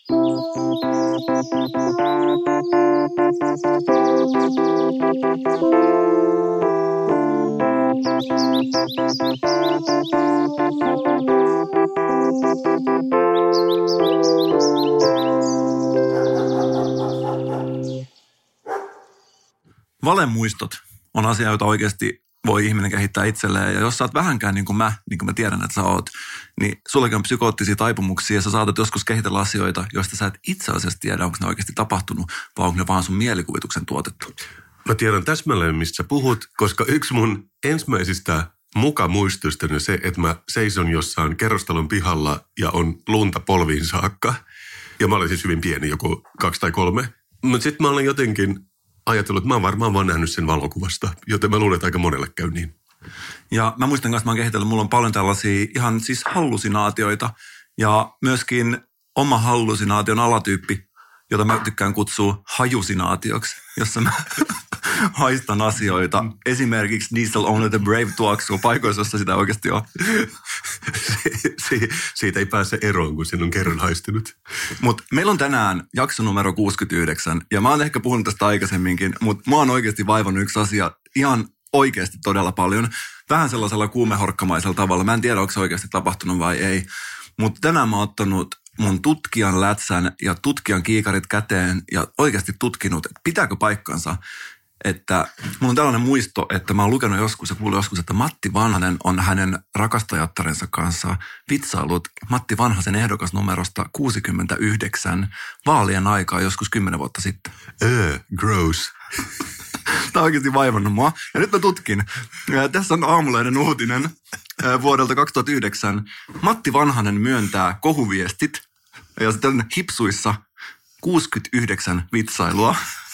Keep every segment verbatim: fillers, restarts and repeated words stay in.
Valemuistot on asia, jota oikeasti voi ihminen kehittää itselleen. Ja jos sä oot vähänkään niin kuin mä, niin kuin mä tiedän, että sä oot, niin sullekin on psykoottisia taipumuksia ja sä saatat joskus kehitellä asioita, joista sä et itse asiassa tiedä, onko ne oikeasti tapahtunut, vai onko ne vaan sun mielikuvituksen tuotettu. Mä tiedän täsmälleen, mistä sä puhut, koska yksi mun ensimmäisistä mukamuistoista on se, että mä seison jossain kerrostalon pihalla ja on lunta polviin saakka. Ja mä olin siis hyvin pieni, joku kaksi tai kolme. Mutta sitten mä olen jotenkin ajatellut, että mä oon varmaan vaan nähnyt sen valokuvasta, joten mä luulen, että aika monelle käy niin. Ja mä muistan kanssa, että mä oon kehitellyt, mulla on paljon tällaisia ihan siis hallusinaatioita ja myöskin oma hallusinaation alatyyppi, jota mä tykkään kutsua hajusinaatioksi, jossa mä haistan asioita. Esimerkiksi Diesel Only the Brave tuoksuu paikoissa, jossa sitä oikeasti on. si- si- siitä ei pääse eroon, kun sen on kerran haistunut. Mutta meillä on tänään jakso numero kuusikymmentäyhdeksän, ja mä oon ehkä puhunut tästä aikaisemminkin, mutta mä oon oikeasti vaivannut yksi asia ihan oikeasti todella paljon. Vähän sellaisella kuumehorkkamaisella tavalla. Mä en tiedä, onko se oikeasti tapahtunut vai ei. Mutta tänään mä oon ottanut mun tutkijan lätsän ja tutkijan kiikarit käteen ja oikeasti tutkinut, että pitääkö paikkansa. Että mulla on tällainen muisto, että mä oon lukenut joskus ja kuullut joskus, että Matti Vanhanen on hänen rakastajattarensa kanssa vitsaillut Matti Vanhasen ehdokasnumerosta kuusikymmentäyhdeksän vaalien aikaa joskus kymmenen vuotta sitten. Öö, gross. Tämä on oikeasti vaivannut mua. Ja nyt mä tutkin. Ja tässä on Aamulehden uutinen vuodelta kaksituhattayhdeksän. Matti Vanhanen myöntää kohuviestit ja sitten hipsuissa kuusikymmentäyhdeksän vitsailua.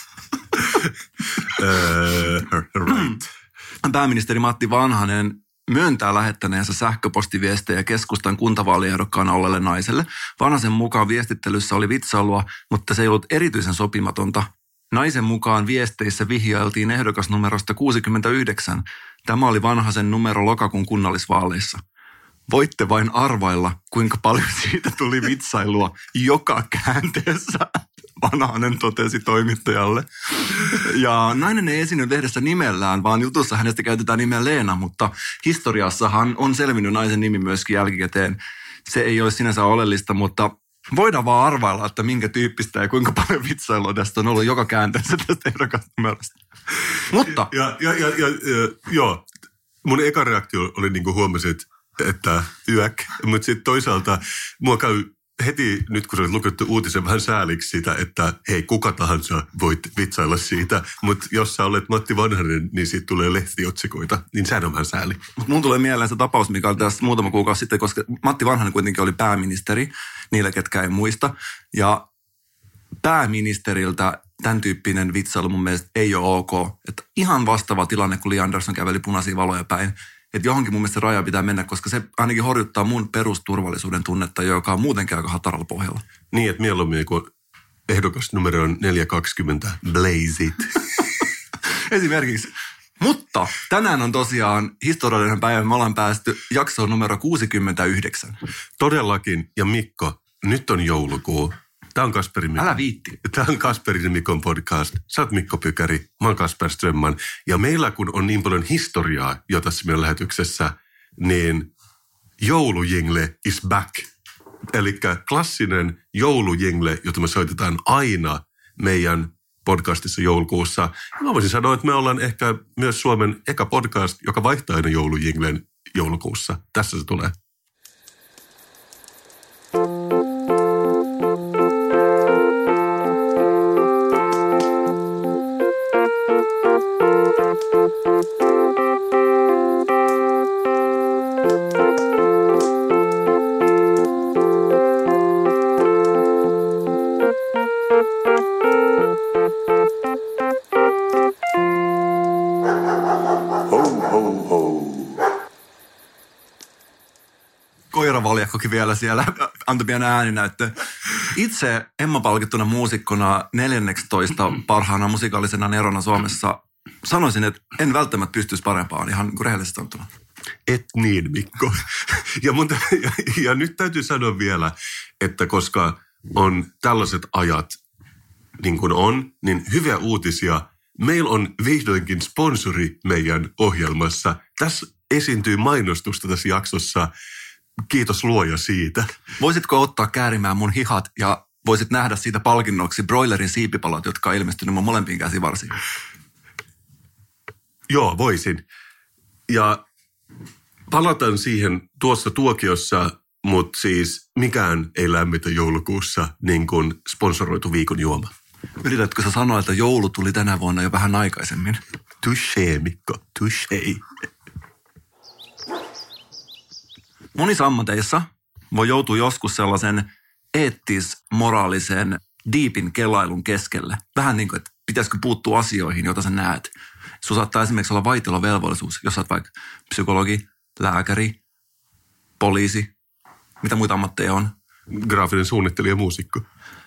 right. Pääministeri Matti Vanhanen myöntää lähettäneensä sähköpostiviestejä keskustan kuntavaaliehdokkaana olleelle naiselle. Vanhasen mukaan viestittelyssä oli vitsailua, mutta se ei ollut erityisen sopimatonta. Naisen mukaan viesteissä vihjailtiin ehdokasnumerosta kuusikymmentäyhdeksän. Tämä oli Vanhasen numero lokakuun kunnallisvaaleissa. Voitte vain arvailla, kuinka paljon siitä tuli vitsailua joka käänteessä, Vanhanen totesi toimittajalle. Ja nainen ei esiinny lehdessä nimellään, vaan jutussa hänestä käytetään nimeä Leena, mutta historiassahan on selvinnyt naisen nimi myöskin jälkikäteen. Se ei ole sinänsä oleellista, mutta voidaan vaan arvailla, että minkä tyyppistä ja kuinka paljon vitsailua tästä on ollut joka käänteessä tästä ehdokasnumerosta. Mutta Ja, ja, ja, ja, ja joo, mun eka reaktio oli niin kuin huomasit, että yäk, mutta sitten toisaalta mua käy heti nyt, kun sä olet lukettu uutisen vähän sääliksi sitä, että hei, kuka tahansa voit vitsailla siitä, mutta jos sä olet Matti Vanhanen, niin siitä tulee lehtiotsikoita, niin sehän on vähän sääli. Mutta mun tulee mieleen se tapaus, mikä oli tässä muutama kuukausi sitten, koska Matti Vanhanen kuitenkin oli pääministeri, niille ketkä ei muista, ja pääministeriltä tämän tyyppinen vitsailu mun mielestä ei ole ok. Että ihan vastaava tilanne, kun Li Andersson käveli punaisia valoja päin. Että johonkin mun mielestä raja pitää mennä, koska se ainakin horjuttaa mun perusturvallisuuden tunnetta, joka on muutenkin aika hataralla pohjalla. Niin, että mieluummin kun ehdokas numero on neljä kaksikymmentä, blaze it. Esimerkiksi. Mutta tänään on tosiaan historiallinen päivä. Me ollaan päästy jaksoon numero kuusikymmentäyhdeksän. Todellakin. Ja Mikko, nyt on joulukuu. Tämä on Kasperin Mikko. Älä viitti. Tämä on Kasperin Mikon podcast. Sä oot Mikko Pykäri, mä oon Kasper Strömman. Ja meillä kun on niin paljon historiaa jo tässä meidän lähetyksessä, niin joulujingle is back. Eli klassinen joulujingle, jota me soitetaan aina meidän podcastissa joulukuussa. Mä voisin sanoa, että me ollaan ehkä myös Suomen eka podcast, joka vaihtaa aina joulujinglen joulukuussa. Tässä se tulee. Koiravaljakkokin vielä siellä antoi pienen ääninäyttöön. Itse Emma-palkittuna muusikkona neljänneksitoista parhaana musikaalisena nerona Suomessa sanoisin, että en välttämättä pystyisi parempaan, ihan niin kuin rehellisesti sanottuna. Et niin, Mikko. Ja, mun, ja, ja nyt täytyy sanoa vielä, että koska on tällaiset ajat niin kuin on, niin hyviä uutisia. Meillä on vihdoinkin sponsori meidän ohjelmassa. Tässä esiintyy mainostusta tässä jaksossa. Kiitos luoja siitä. Voisitko ottaa käärimään mun hihat ja voisit nähdä siitä palkinnoksi broilerin siipipalot, jotka on ilmestynyt mun molempiin käsivarsiin? Joo, voisin. Ja palataan siihen tuossa tuokiossa, mutta siis mikään ei lämmitä joulukuussa niin kuin sponsoroitu viikon juoma. Yritätkö sä sanoa, että joulu tuli tänä vuonna jo vähän aikaisemmin? Touché, Mikko, touché. Monissa ammateissa voi joutua joskus sellaisen eettis-moraalisen diipin kelailun keskelle. Vähän niin kuin, että pitäisikö puuttua asioihin, joita sä näet. Sun saattaa esimerkiksi olla vaitiolovelvollisuus, jos sä oot vaikka psykologi, lääkäri, poliisi. Mitä muita ammatteja on? Graafinen suunnittelija ja muusikko.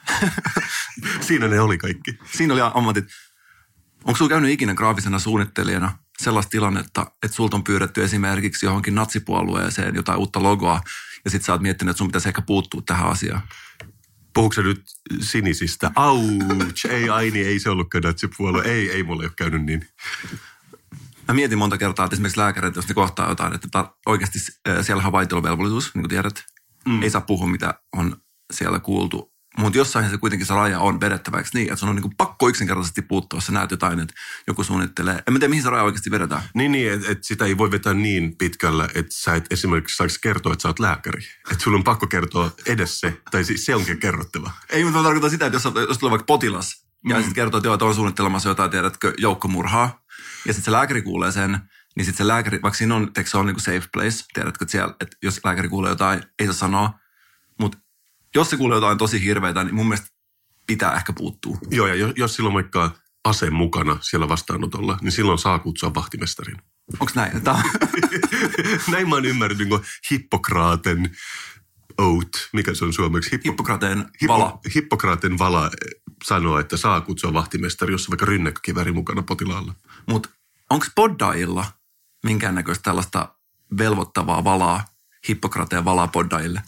Siinä ne oli kaikki. Siinä oli ammatit. Onko sulla käynyt ikinä graafisena suunnittelijana sellaista tilannetta, että sulta on pyydetty esimerkiksi johonkin natsipuolueeseen jotain uutta logoa, ja sit sä oot miettinyt, että sun pitäisi ehkä puuttua tähän asiaan? Puhuuko sä nyt sinisistä? Auch, ei Aini, ei se ollutkaan natsipuolue. Ei, ei mulle ole käynyt niin. Mä mietin monta kertaa, että esimerkiksi lääkärit, jos ne kohtaa jotain, että ta- oikeasti siellä on vaitiolovelvollisuus, niin kuin tiedät. Mm. Ei saa puhua, mitä on siellä kuultu. Mutta jossain se kuitenkin se raja on vedettäväksi niin, että sun on niinku pakko yksinkertaisesti puuttua, jos sä näet jotain, että joku suunnittelee. En mä tiedä, mihin se raja oikeasti vedetään. Niin, niin että et sitä ei voi vetää niin pitkällä, että sä et esimerkiksi saisi kertoa, että sä oot lääkäri. Että sulla on pakko kertoa edes se, tai siis se onkin kerrottava. Ei, mutta mä tarkoitan sitä, että jos, jos tulee vaikka potilas, mm. ja sitten kertoo, että joo, että on suunnittelemassa jotain, tiedätkö, joukkomurhaa, ja sitten se lääkäri kuulee sen, niin sitten se lääkäri, vaikka siinä on, se on niinku safe place, tiedätkö, että, siellä, että jos lääkäri kuulee jotain, ei saa sanoa, mutta jos se kuulee jotain tosi hirveitä, niin mun mielestä pitää ehkä puuttua. Joo, ja jos, jos sillä on vaikka ase mukana siellä vastaanotolla, niin silloin saa kutsua vahtimestarin. Onko näin? Tää... näin mä oon ymmärtänyt, niin kuin Hippokraaten oath, mikä se on suomeksi? Hippo... Hippokraaten vala. Hippo... Hippokraaten vala sanoo, että saa kutsua vahtimestari, jos on vaikka rynnäkkökiväri mukana potilaalla. Mutta onko poddailla minkäännäköistä tällaista velvoittavaa valaa, Hippokrateen valaa poddaille?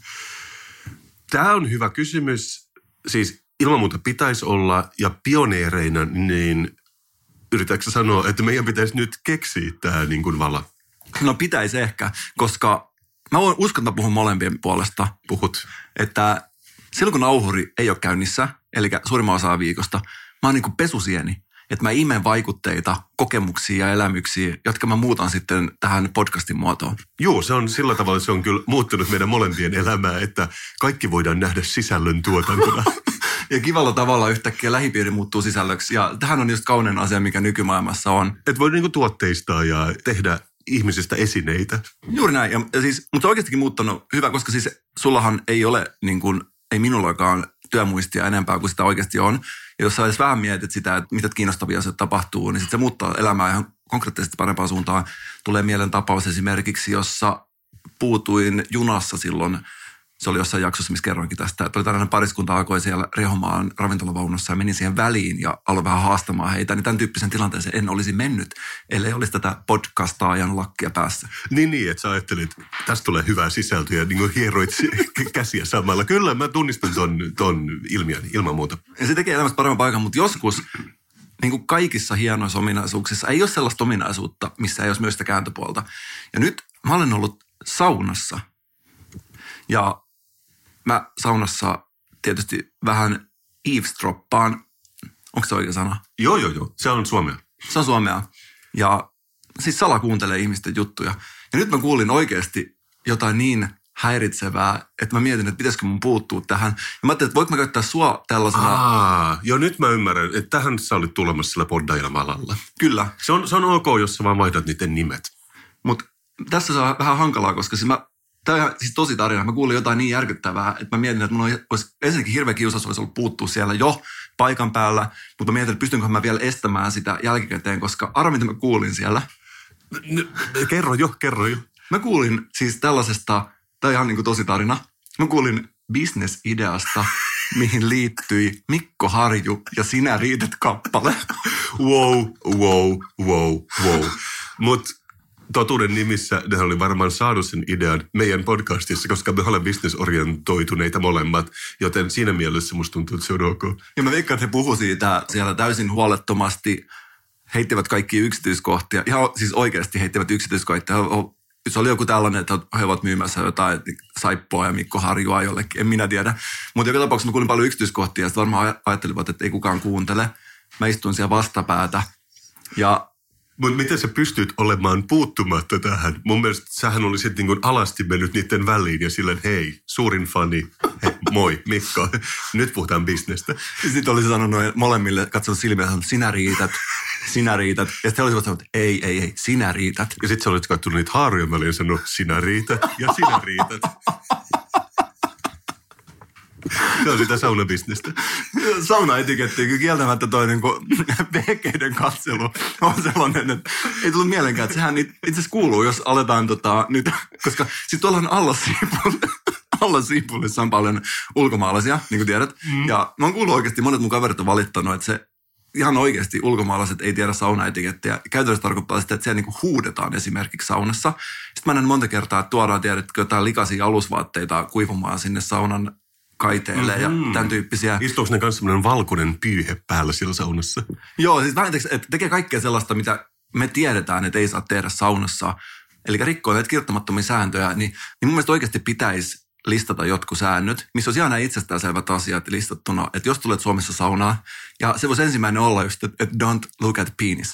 Tämä on hyvä kysymys. Siis ilman muuta pitäisi olla, ja pioneereina, niin yritätkö sanoa, että meidän pitäisi nyt keksiä tämä niin kuin vala? No pitäisi ehkä, koska mä voin uskonta puhua molempien puolesta. Puhut. Että silloin kun nauhuri ei ole käynnissä, eli suurimman osaa viikosta, mä oon niin kuin pesusieni. Että mä imeen vaikutteita, kokemuksia ja elämyksiä, jotka mä muutan sitten tähän podcastin muotoon. Joo, se on sillä tavalla, se on kyllä muuttunut meidän molempien elämää, että kaikki voidaan nähdä sisällön tuotantona. Ja kivalla tavalla yhtäkkiä lähipiiri muuttuu sisällöksi. Ja tähän on just kaunein asia, mikä nykymaailmassa on. Että voi niinku tuotteistaa ja tehdä ihmisistä esineitä. Juuri näin. Ja, ja siis, mutta oikeastikin muuttanut hyvä, koska siis sullahan ei ole, niin kuin, ei minullakaan työmuistia enempää kuin sitä oikeasti on. Ja jos sä edes vähän mietit sitä, että mitä kiinnostavia asioita tapahtuu, niin sitten se muuttaa elämää ihan konkreettisesti parempaan suuntaan. Tulee mieleen tapaus esimerkiksi, jossa puutuin junassa silloin. Se oli jossain jaksossa, missä kerroinkin tästä. Että oli tällainen pariskunta alkoi siellä rehomaan ravintolavaunussa ja menin siihen väliin ja aloin vähän haastamaan heitä. Niin tämän tyyppisen tilanteeseen en olisi mennyt, ellei olisi tätä podcastaajan lakkia päässä. Niin, niin, että sä ajattelit, että tästä tulee hyvää sisältöä ja niin kuin hieroit käsiä samalla. Kyllä, mä tunnistan ton, ton ilmiön ilman muuta. Ja se tekee elämästä paremman paikan, mutta joskus niin kuin kaikissa hienoissa ominaisuuksissa ei ole sellaista ominaisuutta, missä ei olisi myös sitä kääntöpuolta. Ja nyt mä olen ollut saunassa ja mä saunassa tietysti vähän eavesdroppaan. Onko se oikea sana? Joo, joo, joo. Se on suomea. Se on suomea. Ja siis salakuuntelee ihmisten juttuja. Ja nyt mä kuulin oikeasti jotain niin häiritsevää, että mä mietin, että pitäisikö mun puuttua tähän. Ja mä ajattelin, että voiko mä käyttää sua tällaisena... Aa, joo, nyt mä ymmärrän, että tähän sä olit tulemassa sillä poddailla-valalla. Kyllä. Se on, se on ok, jos sä vaan vaihdat niiden nimet. Mutta tässä se on vähän hankalaa, koska siis mä... Tämä on ihan siis tosi tarina. Mä kuulin jotain niin järkyttävää, että mä mietin, että mun olisi ensinnäkin hirveä kiusaus olisi ollut puuttua siellä jo paikan päällä, mutta mä mietin, että pystynkö mä vielä estämään sitä jälkikäteen, koska arva, mitä mä kuulin siellä. Kerro jo, kerro jo. Mä kuulin siis tällaisesta, tämä on ihan niin kuin tosi tarina, mä kuulin business-ideasta, mihin liittyi Mikko Harju ja Sinä riität kappale. Wow, wow, wow, wow. Mut totuuden nimissä ne oli varmaan saanut sen idean meidän podcastissa, koska me olemme business-orientoituneita molemmat, joten siinä mielessä musta tuntuu, että se on ok. Ja mä veikkaan, että he puhu siitä siellä täysin huolettomasti, heittivät kaikki yksityiskohtia, ihan siis oikeasti heittivät yksityiskohtia. Se oli joku tällainen, että he ovat myymässä jotain Saippoa ja Mikko Harjua jollekin, en minä tiedä. Mutta joka tapauksessa mä kuulin paljon yksityiskohtia ja sitten varmaan ajattelivat, että ei kukaan kuuntele. Mä istuin siellä vastapäätä ja mutta miten sä pystyt olemaan puuttumatta tähän? Mun mielestä sähän olisit niin kuin alasti mennyt niiden väliin ja silleen, hei, suurin fani, hei, moi, Mikko, nyt puhutaan bisnestä. Sitten olisi sanonut molemmille, katsonut silmiä, että sinä riität, sinä riität. Ja sitten he olisivat sanonut, ei, ei, ei, sinä riität. Ja sitten sä olisit katsonut niitä haarojen väliin ja sanonut, sinä riität ja sinä riität. Se on sitä saunabisnestä. Saunaetiketti, kyllä kieltämättä toi niinku vehkeiden katselu on sellainen, että ei tullut mielenkään, että sehän itse asiassa kuuluu, jos aletaan tota nyt, koska sit tuolla on alla Siipulissa on paljon ulkomaalaisia, niin kuin tiedät, mm. ja mä oon kuullut oikeasti, monet mun kaverit on valittanut, että se ihan oikeasti ulkomaalaiset ei tiedä saunaetikettiä. Käytännössä tarkoittaa sitä, että siellä niinku huudetaan esimerkiksi saunassa. Sitten mä näen monta kertaa, että tuodaan, tiedätkö, jotain likaisia alusvaatteita kuivumaan sinne saunan kaiteille mm-hmm. ja tämän tyyppisiä. Istuuko ne kanssa semmoinen valkoinen pyyhe päällä siellä saunassa? Joo, siis vähän että tekee kaikkea sellaista, mitä me tiedetään, että ei saa tehdä saunassa. Eli rikkoo näitä kirjoittamattomia sääntöjä, niin, niin mun mielestä oikeasti pitäisi listata jotkut säännöt, missä olisi ihan nämä itsestäänselvät asiat listattuna, että jos tulet Suomessa saunaan, ja se voisi ensimmäinen olla just, että don't look at penis.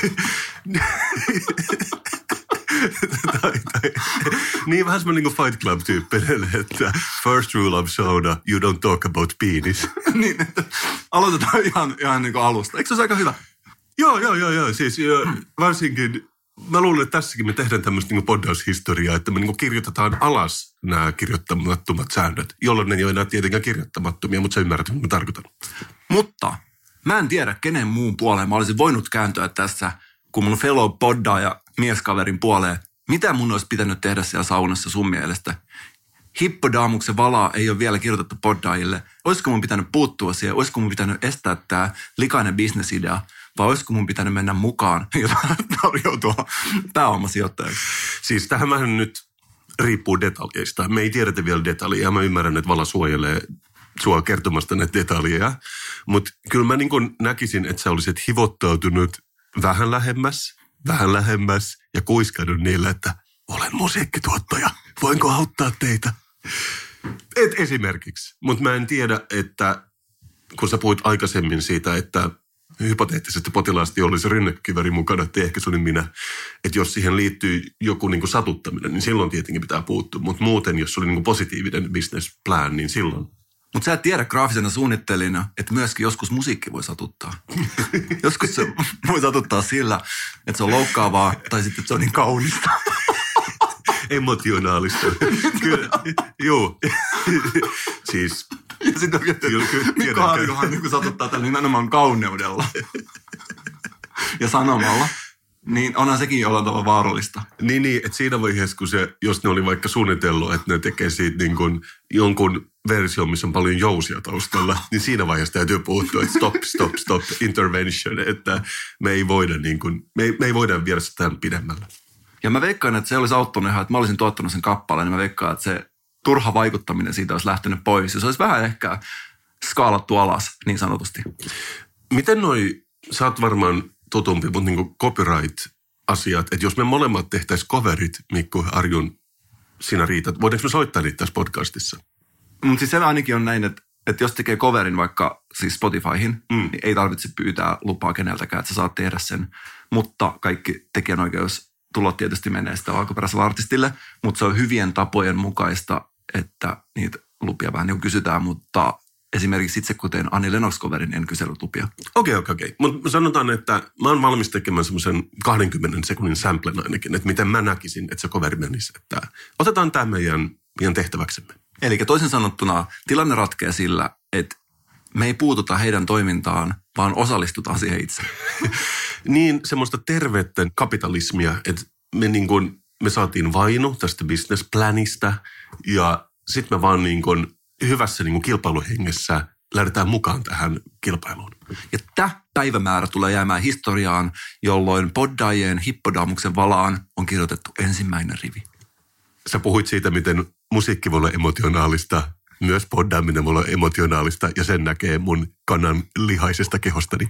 tai, tai, niin vähän semmoinen niin kuin Fight Club-tyyppinen, että first rule of sauna, you don't talk about penis. niin, että aloitetaan ihan, ihan niin kuin alusta. Eikö se ole aika hyvä? Joo, joo, joo, joo. Siis jo, varsinkin, mä luulen, että tässäkin me tehdään tämmöistä niin poddaushistoriaa, että me niin kirjoitetaan alas nämä kirjoittamattomat säännöt, jolloin ne ei ole enää tietenkään kirjoittamattomia, mutta sä ymmärrät, mitä mä tarkoitan. Mutta mä en tiedä, kenen muun puoleen mä olisin voinut kääntyä tässä, kun mun fellow poddaaja mieskaverin puoleen, mitä mun olisi pitänyt tehdä siellä saunassa sun mielestä? Hippodaamuksen valaa ei ole vielä kirjoitettu poddaajille. Olisiko mun pitänyt puuttua siihen? Olisiko mun pitänyt estää tämä likainen bisnesidea? Vai olisiko mun pitänyt mennä mukaan ja tarjoutua pääomasijoittajaksi? Siis tähän vähän nyt riippuu detaljeista. Me ei tiedetä vielä detaljeja. Mä ymmärrän, että vala suojelee sua kertomasta näitä detaljeja. Mutta kyllä mä niin kuin näkisin, että sä olisit hivottautunut vähän lähemmäs, vähän lähemmäs ja kuiskannut niille, että olen musiikkituottaja. Voinko auttaa teitä? Et esimerkiksi. Mutta mä en tiedä, että kun sä puhuit aikaisemmin siitä, että hypoteettisesti potilaasti olisi rynnäkkökiväri mukana, että ehkä se oli minä. Että jos siihen liittyy joku niin kuin satuttaminen, niin silloin tietenkin pitää puuttua. Mutta muuten, jos oli niin kuin positiivinen business plan, niin silloin. Mutta sä et tiedä graafisena suunnittelijana, että myöskin joskus musiikki voi satuttaa. Joskus se voi satuttaa sillä, että se on loukkaavaa tai sitten, että se on niin kaunista. Emotionaalista. Kyllä, joo. Siis. Ja sitten on että Mikko Harjuhan niin satuttaa tällä nimenomaan kauneudella ja sanomalla. Niin onhan sekin jollain tavalla vaarallista. Niin, niin että siinä vaiheessa, kun se, jos ne oli vaikka suunnitellut, että ne tekee siitä niin kuin jonkun version, missä on paljon jousia taustalla, niin siinä vaiheessa täytyy puuttua, että stop, stop, stop, intervention, että me ei voida, niin kuin, me ei, me ei voida viedä sitä tämän pidemmällä. Ja mä veikkaan, että se olisi auttanut ihan, että mä olisin tuottanut sen kappaleen, niin mä veikkaan, että se turha vaikuttaminen siitä olisi lähtenyt pois. Ja se olisi vähän ehkä skaalattu alas, niin sanotusti. Miten noi, sä oot varmaan tutumpi, mutta niin kuin copyright-asiat, että jos me molemmat tehtäisiin coverit, Mikko, Arjun, sinä riität, voidaanko me soittaa niitä tässä podcastissa? Mutta siis se ainakin on näin, että, että jos tekee coverin vaikka siis Spotifyhin, mm. niin ei tarvitse pyytää lupaa keneltäkään, että sä saat tehdä sen. Mutta kaikki tekijänoikeus tulot tietysti menee sitä alkuperäiselle artistille, mutta se on hyvien tapojen mukaista, että niitä lupia vähän niin kuin kysytään, mutta esimerkiksi itse kun tein Annie Lennox-coverin, niin en kysellyt lupia. Okei, okei, okei. Mutta sanotaan, että mä oon valmis tekemään semmoisen kahdenkymmenen sekunnin samplen ainakin, että miten mä näkisin, että se coveri menisi. Että otetaan tämä meidän, meidän tehtäväksemme. Eli toisin sanottuna tilanne ratkeaa sillä, että me ei puututa heidän toimintaan, vaan osallistutaan siihen itse. Niin semmoista tervettä kapitalismia, että me, niin kuin, me saatiin vainu tästä business planista ja sitten me vaan niin kuin hyvässä niin kuin kilpailuhengessä lähdetään mukaan tähän kilpailuun. Ja tämä päivämäärä tulee jäämään historiaan, jolloin poddaajien hippodamuksen valaan on kirjoitettu ensimmäinen rivi. Sä puhuit siitä, miten musiikki voi olla emotionaalista, myös poddaaminen voi olla emotionaalista, ja sen näkee mun kanan lihaisesta kehostani.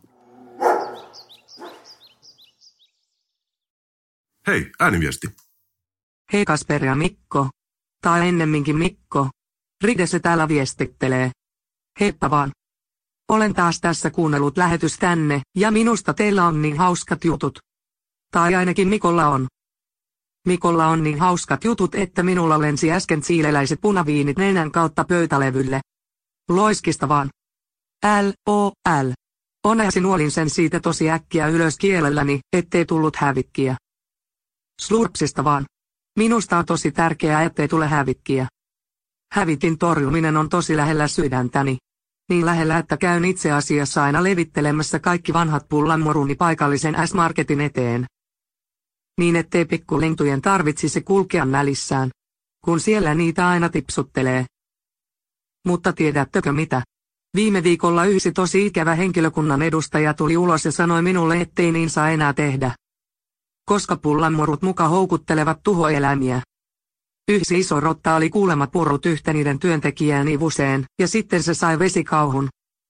Hei, ääniviesti. Hei Kasper ja Mikko. Tai ennemminkin Mikko. Ride se täällä viestittelee. Heippa vaan. Olen taas tässä kuunnellut lähetystänne, ja minusta teillä on niin hauskat jutut. Tai ainakin Mikolla on. Mikolla on niin hauskat jutut, että minulla lensi äsken siileläiset punaviinit nenän kautta pöytälevylle. Loiskista vaan. L O L. Onneksi nuolin sen siitä tosi äkkiä ylös kielelläni, ettei tullut hävikkiä. Slurpsista vaan. Minusta on tosi tärkeää, ettei tule hävikkiä. Hävikin torjuminen on tosi lähellä sydäntäni. Niin lähellä, että käyn itse asiassa aina levittelemässä kaikki vanhat pullanmoruni paikallisen S-Marketin eteen. Niin ettei pikkulintujen tarvitsisi kulkea nälissään, kun siellä niitä aina tipsuttelee. Mutta tiedättekö mitä? Viime viikolla yksi tosi ikävä henkilökunnan edustaja tuli ulos ja sanoi minulle, ettei niin saa enää tehdä. Koska pullanmorut muka houkuttelevat tuhoeläimiä. Yksi iso rotta oli kuulemma purrut yhtä niiden työntekijään ivuseen, ja sitten se sai vesikauhun.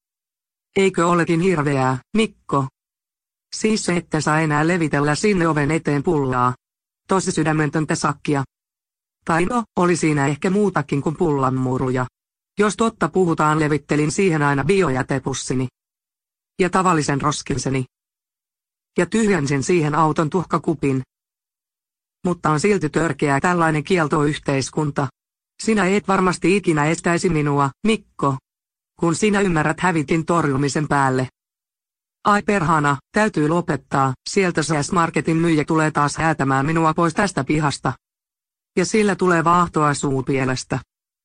Eikö olekin hirveää, Mikko? Siis se, että saa enää levitellä sinne oven eteen pullaa. Tosi sydämentöntä sakkia. Tai no, oli siinä ehkä muutakin kuin pullanmuruja. Jos totta puhutaan, levittelin siihen aina biojätepussini. Ja tavallisen roskinseni. Ja tyhjensin siihen auton tuhkakupin. Mutta on silti törkeää tällainen kieltoyhteiskunta. Sinä et varmasti ikinä estäisi minua, Mikko. Kun sinä ymmärrät hävitin torjumisen päälle. Ai perhana, täytyy lopettaa, sieltä se S-Marketin myyjä tulee taas häätämään minua pois tästä pihasta. Ja sillä tulee vaahtoa suupielestä.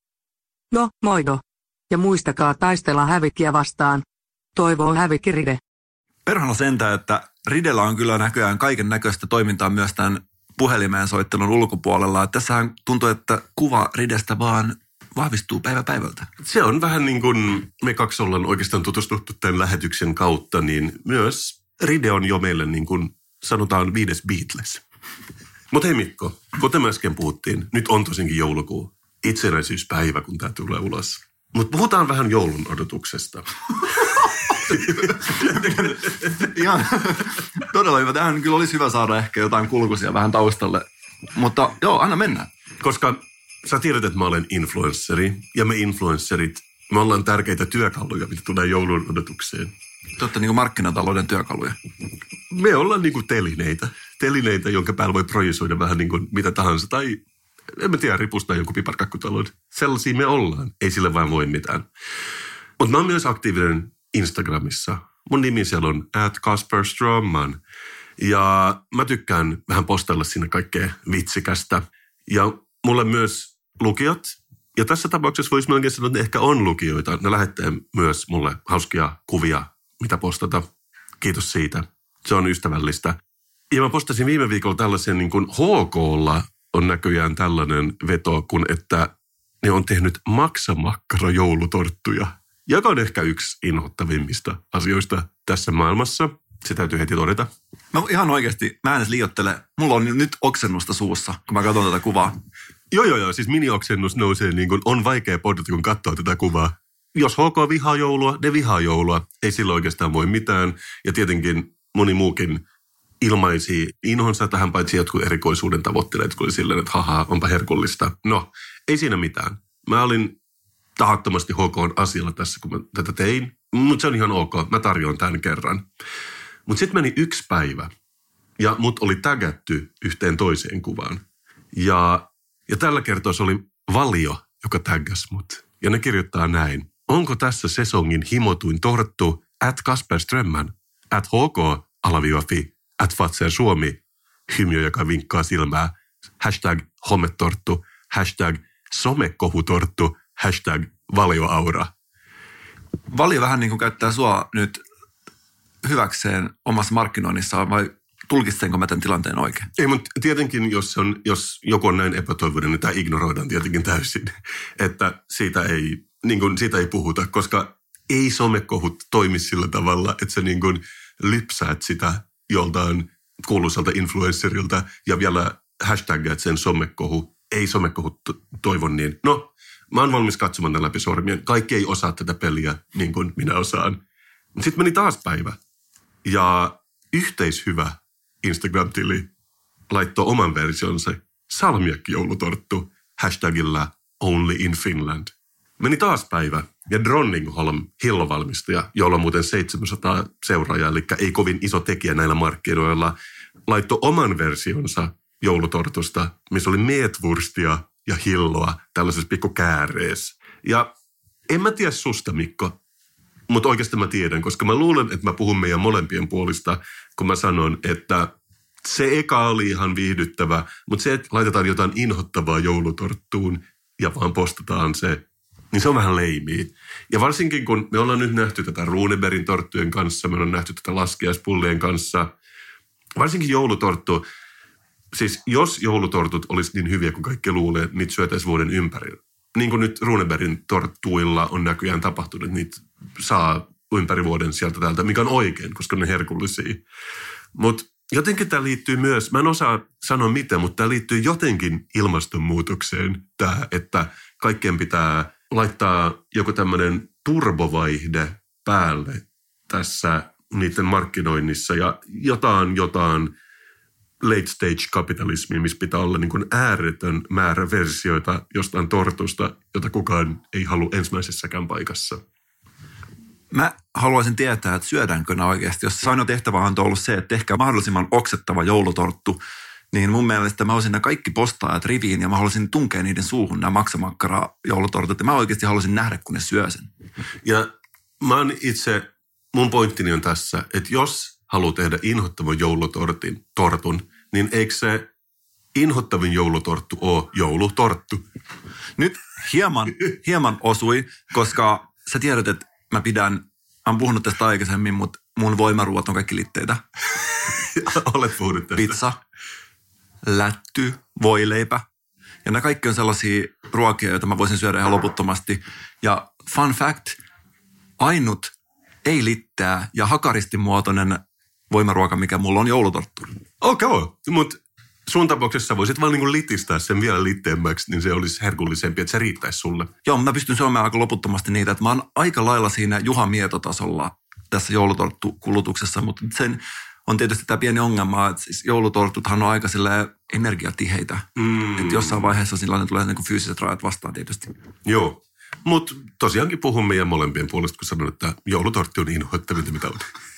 No, moido. Ja muistakaa taistella hävikkiä vastaan. Toivoo hävikkiride. Perhana sentään, että Ridellä on kyllä näköjään kaiken näköistä toimintaa myös tämän puhelimeen soittelun ulkopuolella. Tässähän tuntuu, että kuva Ridestä vaan vahvistuu päivä päivältä. Se on vähän niin kuin me kaksi ollaan oikeastaan tutustuttu tämän lähetyksen kautta, niin myös Ride on jo meille niin kuin sanotaan viides Beatles. Mutta hei Mikko, kuten me äsken puhuttiin, nyt on tosinkin joulukuu. Itsenäisyyspäivä, kun tämä tulee ulos. Mutta puhutaan vähän joulun odotuksesta. Ihan todella hyvä. Tähän kyllä olisi hyvä saada ehkä jotain kulkuisia vähän taustalle. Mutta joo, anna mennä. Koska sä tiedät, että mä olen influenssari ja me influensserit, me ollaan tärkeitä työkaluja, mitä tulee joulun odotukseen. Te olette niin kuin markkinatalouden työkaluja. Me ollaan niin kuin telineitä. Telineitä, jonka päällä voi projisoida vähän niin kuin mitä tahansa. Tai en mä tiedä, ripustaa jonkun piparkakkutalon. Sellaisia me ollaan. Ei sille vaan voi mitään. Mutta mä oon myös aktiivinen Instagramissa. Mun nimi siellä on at Kasper Strömman. Ja mä tykkään vähän postailla sinne kaikkea vitsikästä. Ja mulle myös lukijat. Ja tässä tapauksessa voisi melkein sanoa, että ne ehkä on lukijoita. Ne lähettää myös mulle hauskia kuvia, mitä postata. Kiitos siitä. Se on ystävällistä. Ja mä postasin viime viikolla tällaisen niin kuin H K:lla on näköjään tällainen veto, kun että ne on tehnyt maksamakkara-joulutorttuja. Joka on ehkä yksi inhottavimmista asioista tässä maailmassa. Se täytyy heti todeta. Mä ihan oikeasti, mä en edes liioittele. Mulla on nyt oksennusta suussa, kun mä katson tätä kuvaa. Joo, joo, joo. Siis mini-oksennus nousee niin kuin on vaikea podata, kun katsoo tätä kuvaa. Jos H K vihaa joulua, ne vihaa joulua. Ei sillä oikeastaan voi mitään. Ja tietenkin moni muukin ilmaisi inhonsa tähän, paitsi jotkut erikoisuuden tavoitteleet, kun oli silleen, että haha, onpa herkullista. No, ei siinä mitään. Mä olin tahattomasti H K:n asialla tässä, kun mä tätä tein. Mutta se on ihan ok. Mä tarjoan tämän kerran. Mutta sitten meni yksi päivä ja mut oli tägätty yhteen toiseen kuvaan. Ja, ja tällä kertaa se oli Valio, joka tägäsi mut. Ja ne kirjoittaa näin. Onko tässä sesongin himotuin torttu at Kasper Strömman, at H K, alaviivafi, at Fatser Suomi, hymyö, joka vinkkaa silmää, hashtag hometorttu, hashtag somekohutorttu, hashtag valioaura. Valio vähän niin kuin käyttää sua nyt hyväkseen omassa markkinoinnissaan, vai tulkitsenko mä tämän tilanteen oikein? Ei, mutta tietenkin, jos, on, jos joku on näin epätoivoinen, niin tämä ignoroidaan tietenkin täysin. Että siitä ei, niin kuin, siitä ei puhuta, koska ei somekohut toimi sillä tavalla, että sä niin kuin lypsäät sitä joltain kuuluisalta influencerilta ja vielä hashtaggaat sen somekohu. Ei somekohu toivon niin. No, mä oon valmis katsomaan tämän läpi sormien. Kaikki ei osaa tätä peliä niin kuin minä osaan. Sitten meni taas päivä. Ja yhteishyvä Instagram-tili laittoi oman versionsa salmiakki-joulutorttu hashtagillä Only in Finland. Meni taas päivä ja Dronningholm hillovalmistaja, jolla on muuten seitsemänsataa seuraajaa, eli ei kovin iso tekijä näillä markkinoilla, laittoi oman versionsa joulutortusta, missä oli meetwurstia ja hilloa tällaisessa pikku kääreessä. Ja en mä tiedä susta, Mikko, mutta oikeasti mä tiedän, koska mä luulen, että mä puhun meidän molempien puolista, kun mä sanon, että se eka oli ihan viihdyttävä, mutta se, että laitetaan jotain inhottavaa joulutorttuun ja vaan postataan se, niin se on vähän leimiä. Ja varsinkin kun me ollaan nyt nähty tätä Runebergin torttujen kanssa, me ollaan nähty tätä laskiaispullien kanssa, varsinkin joulutorttu, siis jos joulutortut olisi niin hyviä kuin kaikki luulee, niitä syötäisiin vuoden ympäri. Niin kuin nyt Runebergin torttuilla on näköjään tapahtunut, että niitä saa ympäri vuoden sieltä täältä, mikä on oikein, koska ne herkullisia. Mutta jotenkin tämä liittyy myös, mä en osaa sanoa mitä, mutta tämä liittyy jotenkin ilmastonmuutokseen, tämä, että kaikkien pitää laittaa joku tämmöinen turbovaihde päälle tässä niiden markkinoinnissa ja jotain, jotain late stage kapitalismia, missä pitää olla niin kuin ääretön määrä versioita jostain tortusta, jota kukaan ei halua ensimmäisessäkään paikassa. Mä haluaisin tietää, että syödäänkö nämä oikeasti. Jos ainoa tehtävä on ollut se, että tehkää mahdollisimman oksettava joulutorttu, niin mun mielestä mä olisin nämä kaikki postaajat riviin ja mä haluaisin tunkea niiden suuhun nämä maksamakkara joulutortut. Ja mä oikeasti haluaisin nähdä, kun ne syö sen. Ja mä oon itse, mun pointtini on tässä, että jos haluaa tehdä inhottavan joulutortin, tortun, niin eikö se inhottavin joulutorttu ole joulutorttu? Nyt hieman, hieman osui, koska sä tiedät, että mä pidän, mä oon puhunut tästä aikaisemmin, mutta mun voimaruot on kaikki litteitä. Olet puhunut tästä. Pizza, lätty, voileipä. Ja nämä kaikki on sellaisia ruokia, joita mä voisin syödä ihan loputtomasti. Ja fun fact, ainut ei littää ja hakaristimuotoinen voimaruoka, mikä mulla on joulutorttu. Okei, okay, mutta sun tapauksessa voisit vaan niin litistää sen vielä litteemmäksi, niin se olisi herkullisempi, että se riittäisi sulle. Joo, mä pystyn syömään aika loputtomasti niitä, että mä oon aika lailla siinä Juha Mieto-tasolla tässä joulutorttukulutuksessa, mutta sen on tietysti tämä pieni ongelma, että siis joulutorttuthan on aika silleen energiatiheitä. Mm. Että jossain vaiheessa sillä tulee niin kuin fyysiset rajat vastaan tietysti. Joo, mutta tosiaankin puhun meidän molempien puolesta, kun sanon, että joulutortti on inhoittavinta, mitä on.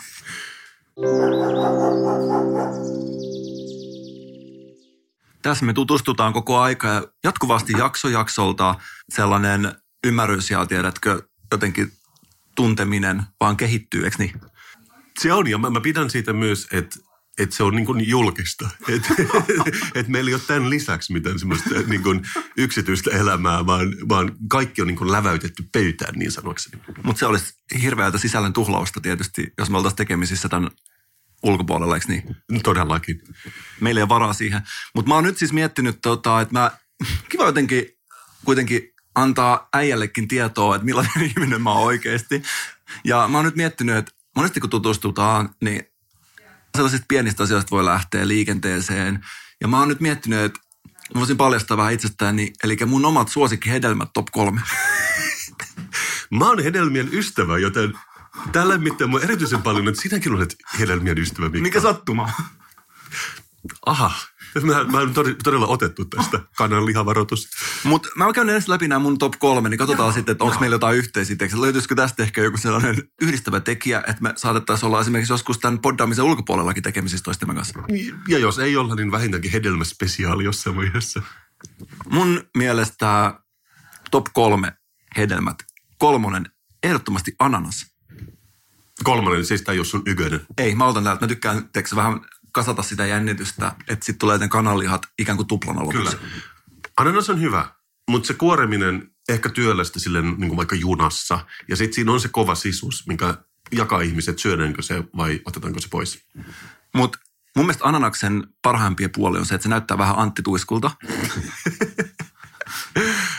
Tässä me tutustutaan koko aika ja jatkuvasti jakso jaksolta sellainen ymmärrys ja tiedätkö jotenkin tunteminen vaan kehittyy, eikö niin? Se on ja mä, mä pidän siitä myös, että että se on niin kuin julkista. Että et meillä ei ole tämän lisäksi mitään semmoista niin kuin yksityistä elämää, vaan, vaan kaikki on niin kuin läväytetty pöytään niin sanokseni. Mutta se olisi hirveältä sisällön tuhlausta tietysti, jos me oltaisiin tekemisissä tämän ulkopuolella, eikö niin? Todellakin. Meillä ei ole varaa siihen. Mutta mä oon nyt siis miettinyt, tota, että mä kiva jotenkin kuitenkin antaa äijällekin tietoa, että millainen ihminen mä oon oikeasti. Ja mä oon nyt miettinyt, että monesti kun tutustutaan, niin sellaisista pienistä asioista voi lähteä liikenteeseen. Ja mä oon nyt miettinyt, että mä voisin paljastaa vähän itsestäni, eli mun omat suosikkihedelmät top kolme. Mä oon hedelmien ystävä, joten tällä mittaan mua erityisen paljon, että sinäkin olet hedelmien ystävä, Mikko. Mikä sattuma? Aha, mä, mä oon todella otettu tästä kananlihavaroitusta. Mutta mä käyn edes läpi nämä mun top kolme, niin katsotaan Joo. sitten, että onko meillä jotain yhteisiä tekstejä. Löytyisikö tästä ehkä joku sellainen yhdistävä tekijä, että me saatettaisiin olla esimerkiksi joskus tämän poddaamisen ulkopuolellakin tekemisissä toistemme kanssa. Ja jos ei olla, niin vähintäänkin hedelmäspesiaali jossain vaiheessa. Mun mielestä top kolme hedelmät. Kolmonen, ehdottomasti ananas. Kolmonen, siis tämä ei ole sun ykönen. Ei, mä otan täältä. Mä tykkään teksä vähän kasata sitä jännitystä, että sitten tulee ne kananlihat ikään kuin tuplana lopuksi. Kyllä. Ananas on hyvä, mutta se kuoreminen ehkä työlästä silleen niin kuin vaikka junassa. Ja sitten siinä on se kova sisus, minkä jakaa ihmiset, syödäänkö se vai otetaanko se pois. Mutta mun mielestä ananaksen parhaimpia puoli on se, että se näyttää vähän Antti Tuiskulta.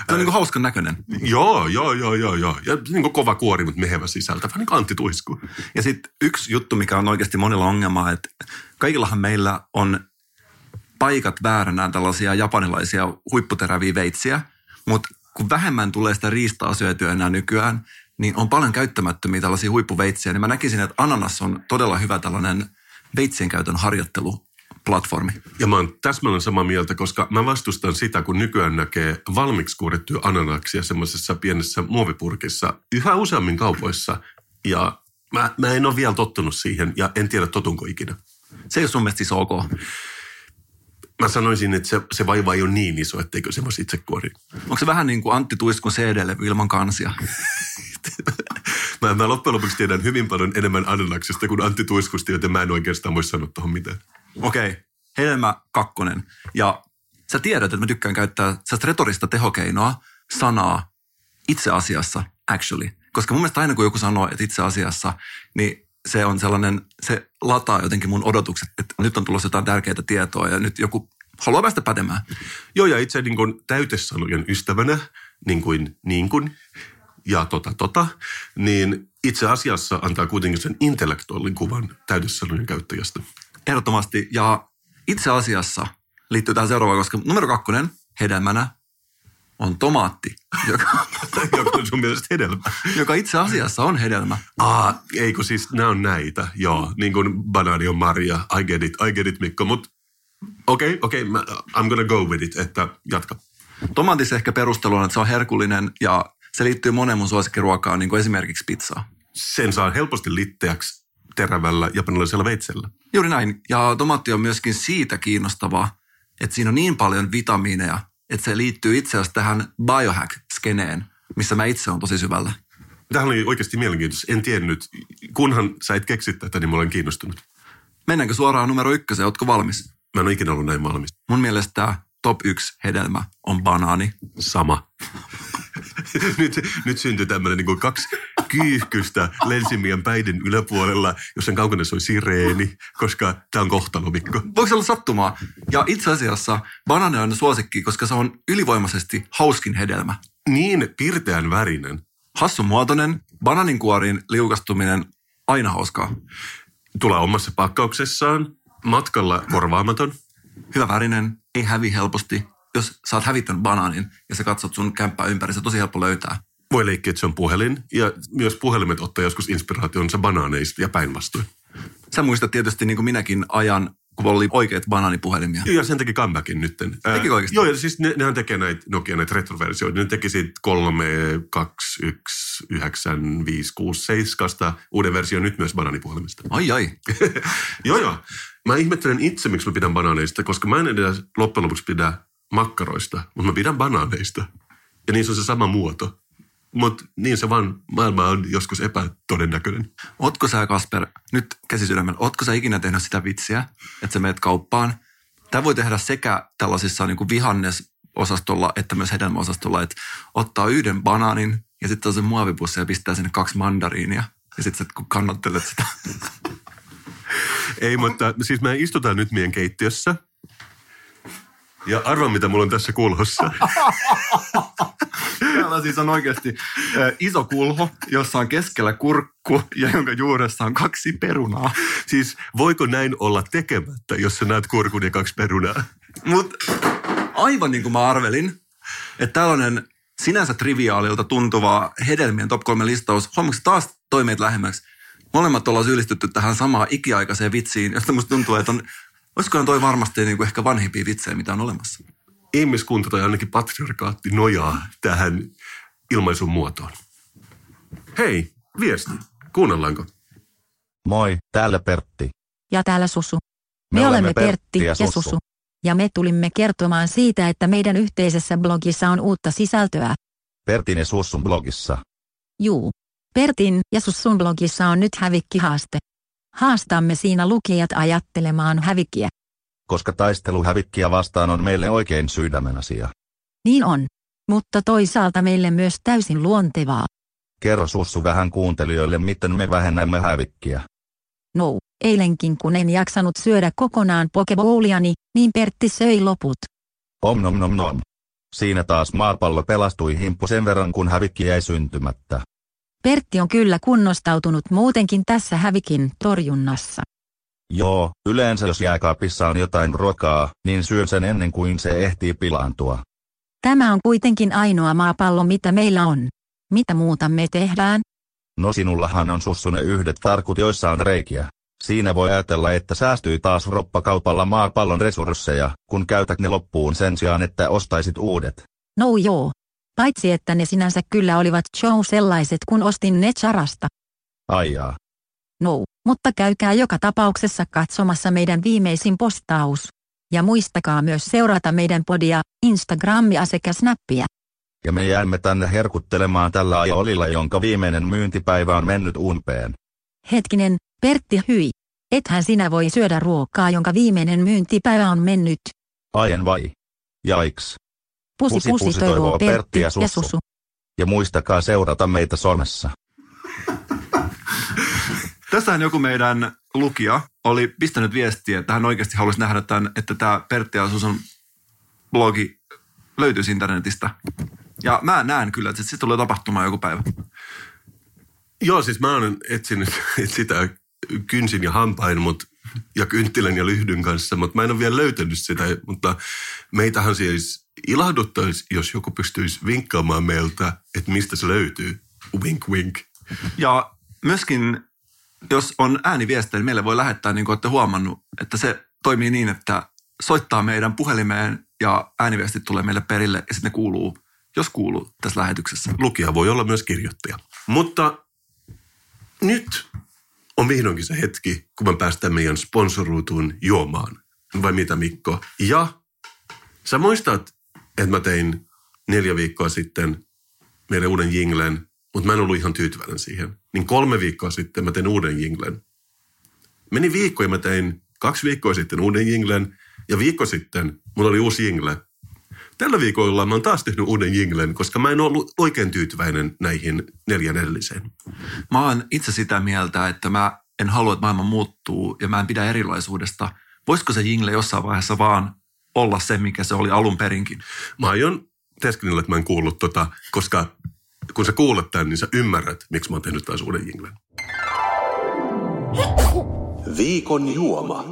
Se on niin kuin hauskan näköinen. Joo, joo, joo, joo, joo. Ja niin kuin kova kuori, mutta mehevä sisältä. Vähän niin kuin Antti Tuisku. Ja sitten yksi juttu, mikä on oikeasti monilla ongelmaa, että kaikillahan meillä on paikat vääränään tällaisia japanilaisia huipputeräviä veitsiä, mutta kun vähemmän tulee sitä riistaa syötyä enää nykyään, niin on paljon käyttämättömiä tällaisia huippuveitsiä, niin mä näkisin, että ananas on todella hyvä tällainen veitsien käytön harjoitteluplatformi. Ja mä oon täsmälleen samaa mieltä, koska mä vastustan sitä, kun nykyään näkee valmiiksi kuorittuja ananaksia semmoisessa pienessä muovipurkissa yhä useammin kaupoissa. Ja mä, mä en ole vielä tottunut siihen ja en tiedä totunko ikinä. Se ei ole sun mielestä siis ok. Mä sanoisin, että se, se vaiva ei ole niin iso, etteikö se voisi itse kuori. Onko se vähän niin kuin Antti Tuiskun C D-levy ilman kansia? mä, mä loppujen lopuksi tiedän hyvin paljon enemmän ananaksista kuin Antti Tuiskusta, joten mä en oikeastaan voi sanoa tuohon mitään. Okei, okay. Hedelmä kakkonen. Ja sä tiedät, että mä tykkään käyttää retorista tehokeinoa, sanaa itse asiassa, actually. Koska mun mielestä aina kun joku sanoo, että itse asiassa, niin se on sellainen, se lataa jotenkin mun odotukset, että nyt on tulossa jotain tärkeää tietoa ja nyt joku haluaa päästä pätemään. Joo, ja itse niin kuin täytesanojen ystävänä, niin kuin niin kuin ja tota tota, niin itse asiassa antaa kuitenkin sen intellektuaalin kuvan täytesanojen käyttäjästä. Ehdottomasti, ja itse asiassa liittyy tähän seuraavaan, koska numero kakkonen hedelmänä on tomaatti, joka, joka on sun mielestä hedelmä. Joka itse asiassa on hedelmä. Ah, eikö siis, nämä on näitä, joo. Niin kuin banaani on marja, I get it, I get it Mikko, mutta okei, okay, okei, okay, I'm gonna go with it, että jatka. Tomaatissa ehkä perustelu on, että se on herkullinen ja se liittyy monen mun suosikkiruokaan, niin kuin esimerkiksi pizzaa. Sen saa helposti litteäksi terävällä japanilaisella veitsellä. Juuri näin, ja tomaatti on myöskin siitä kiinnostavaa, että siinä on niin paljon vitamiineja, että se liittyy itse asiassa tähän biohack-skeneen, missä mä itse olen tosi syvällä. Tämähän oli oikeasti mielenkiintoista. En tiennyt, kunhan sä et keksi tätä, niin mä olen kiinnostunut. Mennäänkö suoraan numero ykköseen? Ootko valmis? Mä en ole ikinä ollut näin valmis. Mun mielestä tämä top yksi hedelmä on banaani. Sama. nyt, nyt syntyi tämmöinen niin kuin kaksi kyyhkystä lensimien päiden yläpuolella, jossa kaukana soi sireeni, koska tämä on kohtalo, Mikko. Voiko se olla sattumaa? Ja itse asiassa banaani on suosikki, koska se on ylivoimaisesti hauskin hedelmä. Niin pirteän värinen. Hassun muotoinen, banaaninkuoriin liukastuminen, aina hauskaa. Tulee omassa pakkauksessaan, matkalla korvaamaton. Hyvä värinen, ei hävi helposti. Jos sä oot hävittänyt banaanin ja sä katsot sun kämppää ympäri, se on tosi helppo löytää. Voi leikkiä, että se on puhelin. Ja myös puhelimet ottaa joskus inspiraationsa banaaneista ja päinvastoin. Sä muistat tietysti niin kuin minäkin ajan, kun oli oikeat banaanipuhelimia. Ja sen teki comebackin nytten. Teki oikeasti? Joo, ja siis ne, nehän tekee näitä Nokia, näitä retroversioita. Ne teki siitä kolme, kaksi, yksi, yhdeksän, viisi, kuusi, seiskasta uuden version nyt myös banaanipuhelimista. Ai ai. joo, joo. Mä ihmettelen itse, miksi mä pidän banaaneista, koska mä en edes loppujen lopuksi pidä makkaroista, mutta mä pidän banaaneista. Ja niissä on se sama muoto. Mutta niin se vaan, maailma on joskus epätodennäköinen. Ootko sä, Kasper, nyt käsisydämellä, ootko sä ikinä tehnyt sitä vitsiä, että sä meet kauppaan? Tämä voi tehdä sekä tällaisissa niin kuin vihannesosastolla että myös hedelmäosastolla, että ottaa yhden banaanin ja sitten on se muovipussi ja pistää sinne kaksi mandariinia. Ja sitten sä kun kannattelet sitä. Ei, mutta siis me istutaan nyt meidän keittiössä. Ja arvaa, mitä mulla on tässä kulhossa. Täällä siis on oikeasti äh, iso kulho, jossa on keskellä kurkku ja jonka juuressa on kaksi perunaa. Siis voiko näin olla tekemättä, jos sä näet kurkun ja kaksi perunaa? Mutta aivan niin kuin mä arvelin, että tällainen sinänsä triviaalilta tuntuva hedelmien top kolme listaus, huomaatko taas toi meitä lähemmäksi. Molemmat ollaan syyllistytty tähän samaan ikiaikaiseen vitsiin, josta musta tuntuu, että on, olisikohan toi varmasti niin kuin ehkä vanhimpia vitsejä, mitä on olemassa. Ihmiskunta tai ainakin patriarkaatti nojaa tähän ilmaisun muotoon. Hei, viesti. Kuunnellaanko? Moi, täällä Pertti. Ja täällä Susu. Me, Me olemme olemme Pertti Pertti ja ja Susu. Susu. Ja me tulimme kertomaan siitä, että meidän yhteisessä blogissa on uutta sisältöä. Pertin ja Sussun blogissa. Juu. Pertin ja Sussun blogissa on nyt hävikkihaaste. Haastamme siinä lukijat ajattelemaan hävikkiä. Koska taistelu hävikkiä vastaan on meille oikein sydämen asia. Niin on. Mutta toisaalta meille myös täysin luontevaa. Kerro Sussu vähän kuuntelijoille, miten me vähennämme hävikkiä. No, eilenkin kun en jaksanut syödä kokonaan pokebowliani, niin Pertti söi loput. Om nom nom nom. Siinä taas maapallo pelastui himppu sen verran, kun hävikki jäi syntymättä. Pertti on kyllä kunnostautunut muutenkin tässä hävikin torjunnassa. Joo, yleensä jos jääkaapissa on jotain ruokaa, niin syön sen ennen kuin se ehtii pilaantua. Tämä on kuitenkin ainoa maapallo, mitä meillä on. Mitä muuta me tehdään? No sinullahan on sussu ne yhdet tarkut, joissa on reikiä. Siinä voi ajatella, että säästyy taas roppakaupalla maapallon resursseja, kun käytät ne loppuun sen sijaan, että ostaisit uudet. No joo. Paitsi että ne sinänsä kyllä olivat show sellaiset, kun ostin ne Charasta. Aijaa. No, mutta käykää joka tapauksessa katsomassa meidän viimeisin postaus. Ja muistakaa myös seurata meidän podia, Instagramia sekä Snappia. Ja me jäämme tänne herkuttelemaan tällä ajolilla, jonka viimeinen myyntipäivä on mennyt umpeen. Hetkinen, Pertti hyi. Ethän sinä voi syödä ruokaa, jonka viimeinen myyntipäivä on mennyt. Aien vai? Jaiks. Pusi pusi, pusi toivoo Pertti ja Susu. ja Susu. Ja muistakaa seurata meitä somessa. Tässähän joku meidän lukija oli pistänyt viestiä, että hän oikeasti haluaisi nähdä tämän, että tämä Pertti ja Susun blogi löytyisi internetistä. Ja mä näen kyllä, että se tulee tapahtumaan joku päivä. Joo, siis mä oon etsinyt sitä kynsin ja hampain mut, ja kynttilän ja lyhdyn kanssa, mutta mä en ole vielä löytänyt sitä. Mutta meitähän siis ilahduttaisi, jos joku pystyisi vinkkaamaan meiltä, että mistä se löytyy. Wink, wink. Ja myöskin, jos on ääniviestejä, niin meille voi lähettää, niin kuin olette huomannut, että se toimii niin, että soittaa meidän puhelimeen ja ääniviestit tulee meille perille ja sitten ne kuuluu, jos kuuluu tässä lähetyksessä. Lukija voi olla myös kirjoittaja. Mutta nyt on vihdoinkin se hetki, kun me päästään meidän sponsoroituun juomaan. Vai mitä, Mikko? Ja sä muistat, että mä tein neljä viikkoa sitten meidän uuden jinglen, mutta mä en ollut ihan tyytyväinen siihen. Niin kolme viikkoa sitten mä tein uuden jinglen. Meni viikko ja mä tein kaksi viikkoa sitten uuden jinglen ja viikko sitten mulla oli uusi jingle. Tällä viikolla mä oon taas tehnyt uuden jinglen, koska mä en ollut oikein tyytyväinen näihin neljän edelliseen. Mä oon itse sitä mieltä, että mä en halua, että maailma muuttuu ja mä en pidä erilaisuudesta. Voisiko se jingle jossain vaiheessa vaan olla se, mikä se oli alun perinkin? Mä aion teeskennellä, että mä en kuullut tota, koska kun sä kuulet tämän, niin sä ymmärrät, miksi mä oon tehnyt taas uuden jinglen. Viikon juoma.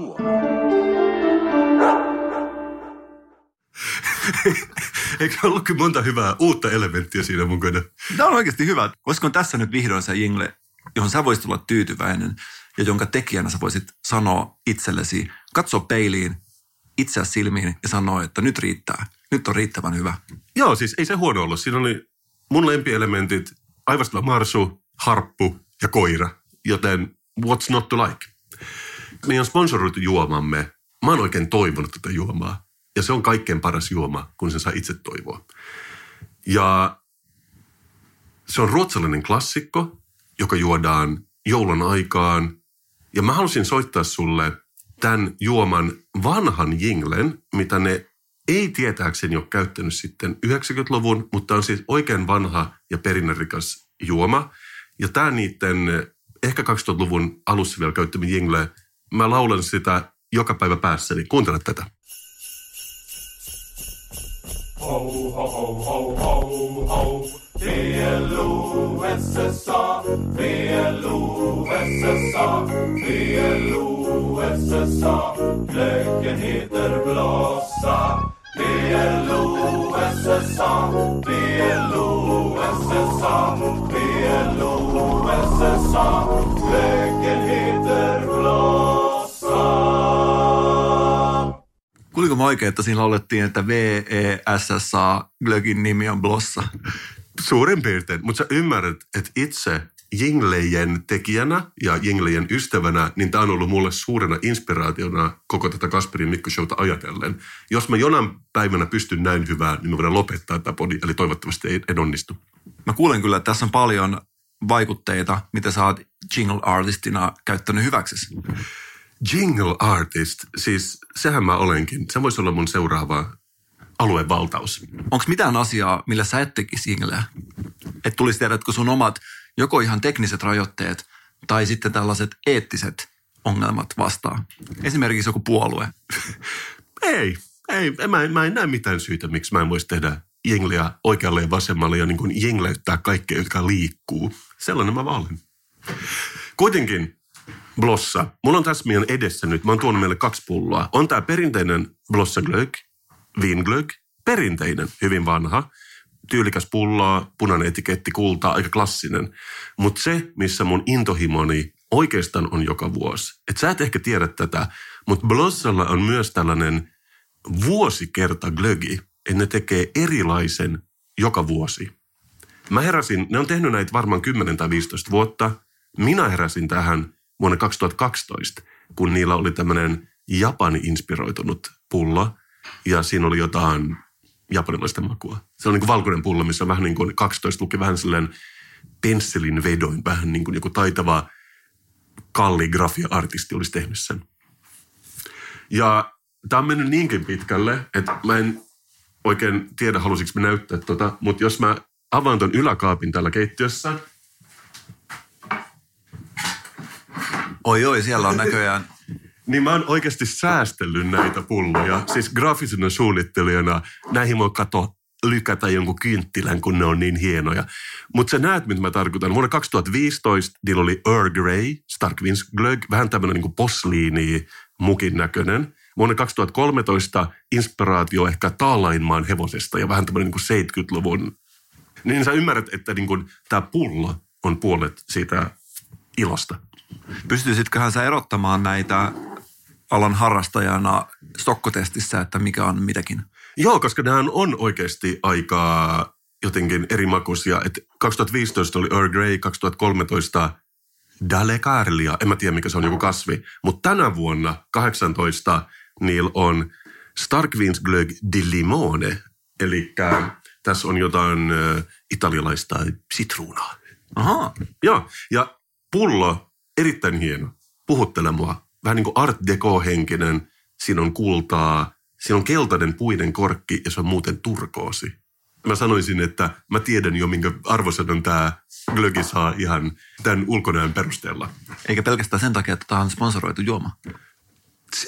Eikö ollutkin monta hyvää uutta elementtiä siinä mukana? Tämä on oikeasti hyvä. Olisiko tässä nyt vihdoin se jingle, johon sä voisit olla tyytyväinen ja jonka tekijänä sä voisit sanoa itsellesi, katsoa peiliin, itseä silmiin ja sanoa, että nyt riittää. Nyt on riittävän hyvä. Joo, siis ei se huono ollut. Siinä oli mun lempielementit, aivastava marsu, harppu ja koira. Joten what's not to like? Meidän sponsoroitu juomamme, mä oon oikein toivonut tätä juomaa. Ja se on kaikkein paras juoma, kun sen saa itse toivoa. Ja se on ruotsalainen klassikko, joka juodaan joulun aikaan. Ja mä halusin soittaa sulle tämän juoman vanhan jinglen, mitä ne ei tietääkseni ole käyttänyt sitten yhdeksänkymmentäluvun, mutta on siis oikein vanha ja perinnerikas juoma. Ja tämä niiden ehkä kaksituhattaluvun alussa vielä käyttämä jingle, mä laulan sitä joka päivä päässäni. Kuuntele tätä. Ho, ho, ho, ho, ho, ho. B L O S S A, B L O S S A, B L O S S A. Glöggen heter Blossa. B L O S S A, B L O S S A, B L O S S A. Glöggen heter Blossa. Kuuliko mä oikein, että siinä laulettiin, että V E S S A, glögin nimi on Blossa? Suurin piirtein, mutta sä ymmärrät, että itse jinglejen tekijänä ja jinglejen ystävänä, niin tämä on ollut mulle suurena inspiraationa koko tätä Kasperin Mikko-showta ajatellen. Jos mä jonain päivänä pystyn näin hyvään, niin mä voidaan lopettaa tämä podi, eli toivottavasti ei, en onnistu. Mä kuulen kyllä, että tässä on paljon vaikutteita, mitä sä oot jingle artistina käyttänyt hyväksesi. Jingle artist, siis sehän mä olenkin. Se voisi olla mun seuraava aluevaltaus. Onko mitään asiaa, millä sä et tekisi jingleä? Että tulisi tiedätkö sun omat joko ihan tekniset rajoitteet tai sitten tällaiset eettiset ongelmat vastaan? Esimerkiksi joku puolue. Ei, ei mä, en, mä en näe mitään syytä, miksi mä en voisi tehdä jengleä oikealle ja vasemmalle ja niin kuin jengleyttää kaikkea, jotka liikkuu. Sellainen mä vaan olen. Kuitenkin blossa. Mulla on tässä meidän edessä nyt, mä oon tuonut meille kaksi pulloa. On tää perinteinen blossa glögg, vinglögg, perinteinen, hyvin vanha. Tyylikäs pulloa, punainen etiketti, kultaa, aika klassinen. Mutta se, missä mun intohimoni oikeastaan on joka vuosi. Et sä et ehkä tiedä tätä, mutta blossalla on myös tällainen vuosikerta glögi, että ne tekee erilaisen joka vuosi. Mä heräsin, ne on tehnyt näitä varmaan kymmenen tai viisitoista vuotta. Minä heräsin tähän vuonna kaksituhattakaksitoista, kun niillä oli tämmöinen Japani-inspiroitunut pullo. Ja siinä oli jotain japanilaista makua. Se on niin kuin valkoinen pullo, missä on vähän niin kuin kaksitoista luki vähän sellainen pensselin vedoin, vähän niin kuin joku taitava kalligrafia-artisti olisi tehnyt sen. Ja tämä on mennyt niinkin pitkälle, että mä en oikein tiedä, halusinko mä näyttää tota, mutta jos mä avaan ton yläkaapin täällä keittiössä. Oi oi, siellä on näköjään. Niin mä oon oikeasti säästellyt näitä pulloja. Siis graafisena suunnittelijana näihin voi kato lykätä jonkun kynttilän, kun ne on niin hienoja. Mutta sä näet, mitä mä tarkoitan. Vuonna kaksituhattaviisitoista niillä oli Earl Grey, Starkvin's Glögg, vähän tämmöinen niin kuin posliini, mukin näköinen. Vuonna kaksituhattakolmetoista inspiraatio ehkä Taalainmaan hevosesta ja vähän tämmöinen niin kuin seitsemänkymmentäluvun. Niin sä ymmärrät, että niin kuin tämä pullo on puolet siitä ilosta. Pystyisitköhän sä erottamaan näitä alan harrastajana stokkotestissä, että mikä on mitäkin? Joo, koska nämä on oikeasti aika jotenkin eri makuisia. Et kaksituhattaviisitoista oli Earl Grey, kaksituhattakolmetoista Dalecarlia, en mä tiedä mikä se on, joku kasvi. Mutta tänä vuonna kahdeksantoista niillä on Starkvin's Glögg di Limone, eli tässä on jotain äh, italialaista sitruunaa. Aha. Joo, ja pullo, erittäin hieno, puhuttele mua. Vähän niin kuin art deco-henkinen, siinä on kultaa, siinä on keltainen puinen korkki ja se on muuten turkoosi. Mä sanoisin, että mä tiedän jo, minkä arvosanan tämä glögi saa ihan tämän ulkonäön perusteella. Eikä pelkästään sen takia, että tämä on sponsoroitu juoma. Se,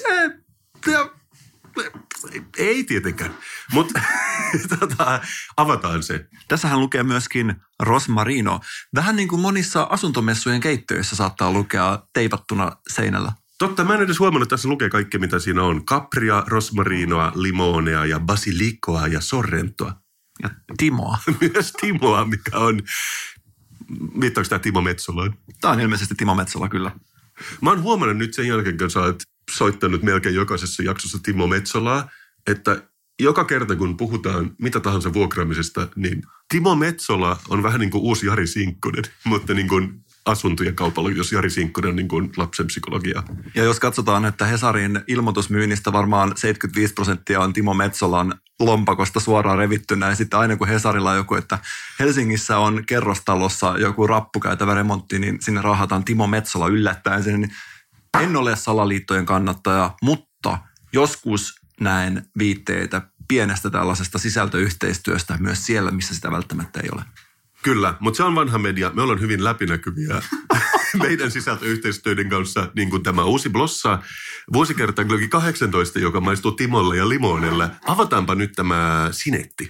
ei tietenkään, mutta tota, avataan se. Tässähän lukee myöskin Rosmarino. Vähän niin kuin monissa asuntomessujen keittiöissä saattaa lukea teipattuna seinällä. Totta, mä en edes huomannut, että tässä lukee kaikki, mitä siinä on. Capria, rosmarinoa, limonea ja basilikoa ja sorrentoa. Ja Timoa. Myös Timoa, mikä on, viittaako tämä Timo Metsolaan? Tämä on ilmeisesti Timo Metsola, kyllä. Mä oon huomannut nyt sen jälkeen, kun sä oot soittanut melkein jokaisessa jaksossa Timo Metsolaa, että joka kerta, kun puhutaan mitä tahansa vuokraamisesta, niin Timo Metsola on vähän niin kuin uusi Jari Sinkkonen, mutta niin kuin asuntojen kaupalla, jos Jari Sinkkonen on niin kuin lapsenpsykologia. Ja jos katsotaan, että Hesarin ilmoitusmyynnistä varmaan seitsemänkymmentäviisi prosenttia on Timo Metsolan lompakosta suoraan revittynä, ja sitten aina kun Hesarilla on joku, että Helsingissä on kerrostalossa joku rappukäytävä remontti, niin sinne rahataan Timo Metsola yllättäen sen, niin en ole salaliittojen kannattaja, mutta joskus näen viitteitä pienestä tällaisesta sisältöyhteistyöstä myös siellä, missä sitä välttämättä ei ole. Kyllä, mutta se on vanha media. Me ollaan hyvin läpinäkyviä meidän sisältöyhteistyöiden kanssa, niin kuin tämä uusi blossa. Vuosikerta Glögi kahdeksantoista, joka maistuu Timolle ja limonelle. Avataanpa nyt tämä sinetti.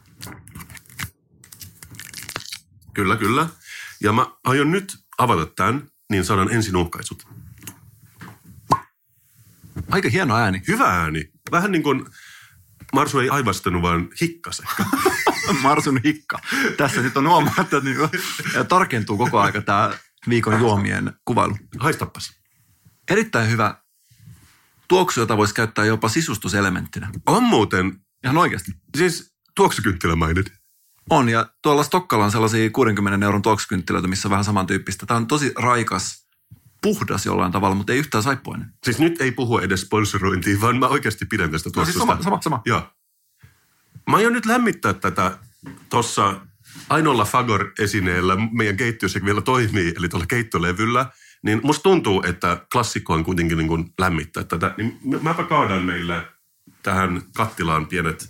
Kyllä, kyllä. Ja mä aion nyt avata tämän, niin saadaan ensin uhkaisut. Aika hieno ääni. Hyvä ääni. Vähän niin kuin Marsu ei aivastanut, vaan hikkase. Marsun hikka. Tässä nyt on huomaa, että niinku tarkentuu koko aika tämä viikon juomien kuvailu. Haistappas. Erittäin hyvä tuoksu, jota voisi käyttää jopa sisustuselementtinä. On muuten. Ihan oikeasti. Siis tuoksukynttilämainen. On, ja tuolla Stokkalla on sellaisia kuudenkymmenen euron tuoksukynttilöitä, missä on vähän samantyyppistä. Tämä on tosi raikas, puhdas jollain tavalla, mutta ei yhtään saippuinen. Siis nyt ei puhu edes sponsorointiin, vaan mä oikeasti pidän tästä tuoksusta. No siis sama, sama, sama. Joo. Mä aion nyt lämmittää tätä tuossa ainoalla Fagor-esineellä meidän keittiössä vielä toimii, eli tuolla keittolevyllä. Niin musta tuntuu, että klassikko on kuitenkin niin kuin lämmittää tätä. Niin mäpä kaadan meille tähän kattilaan pienet.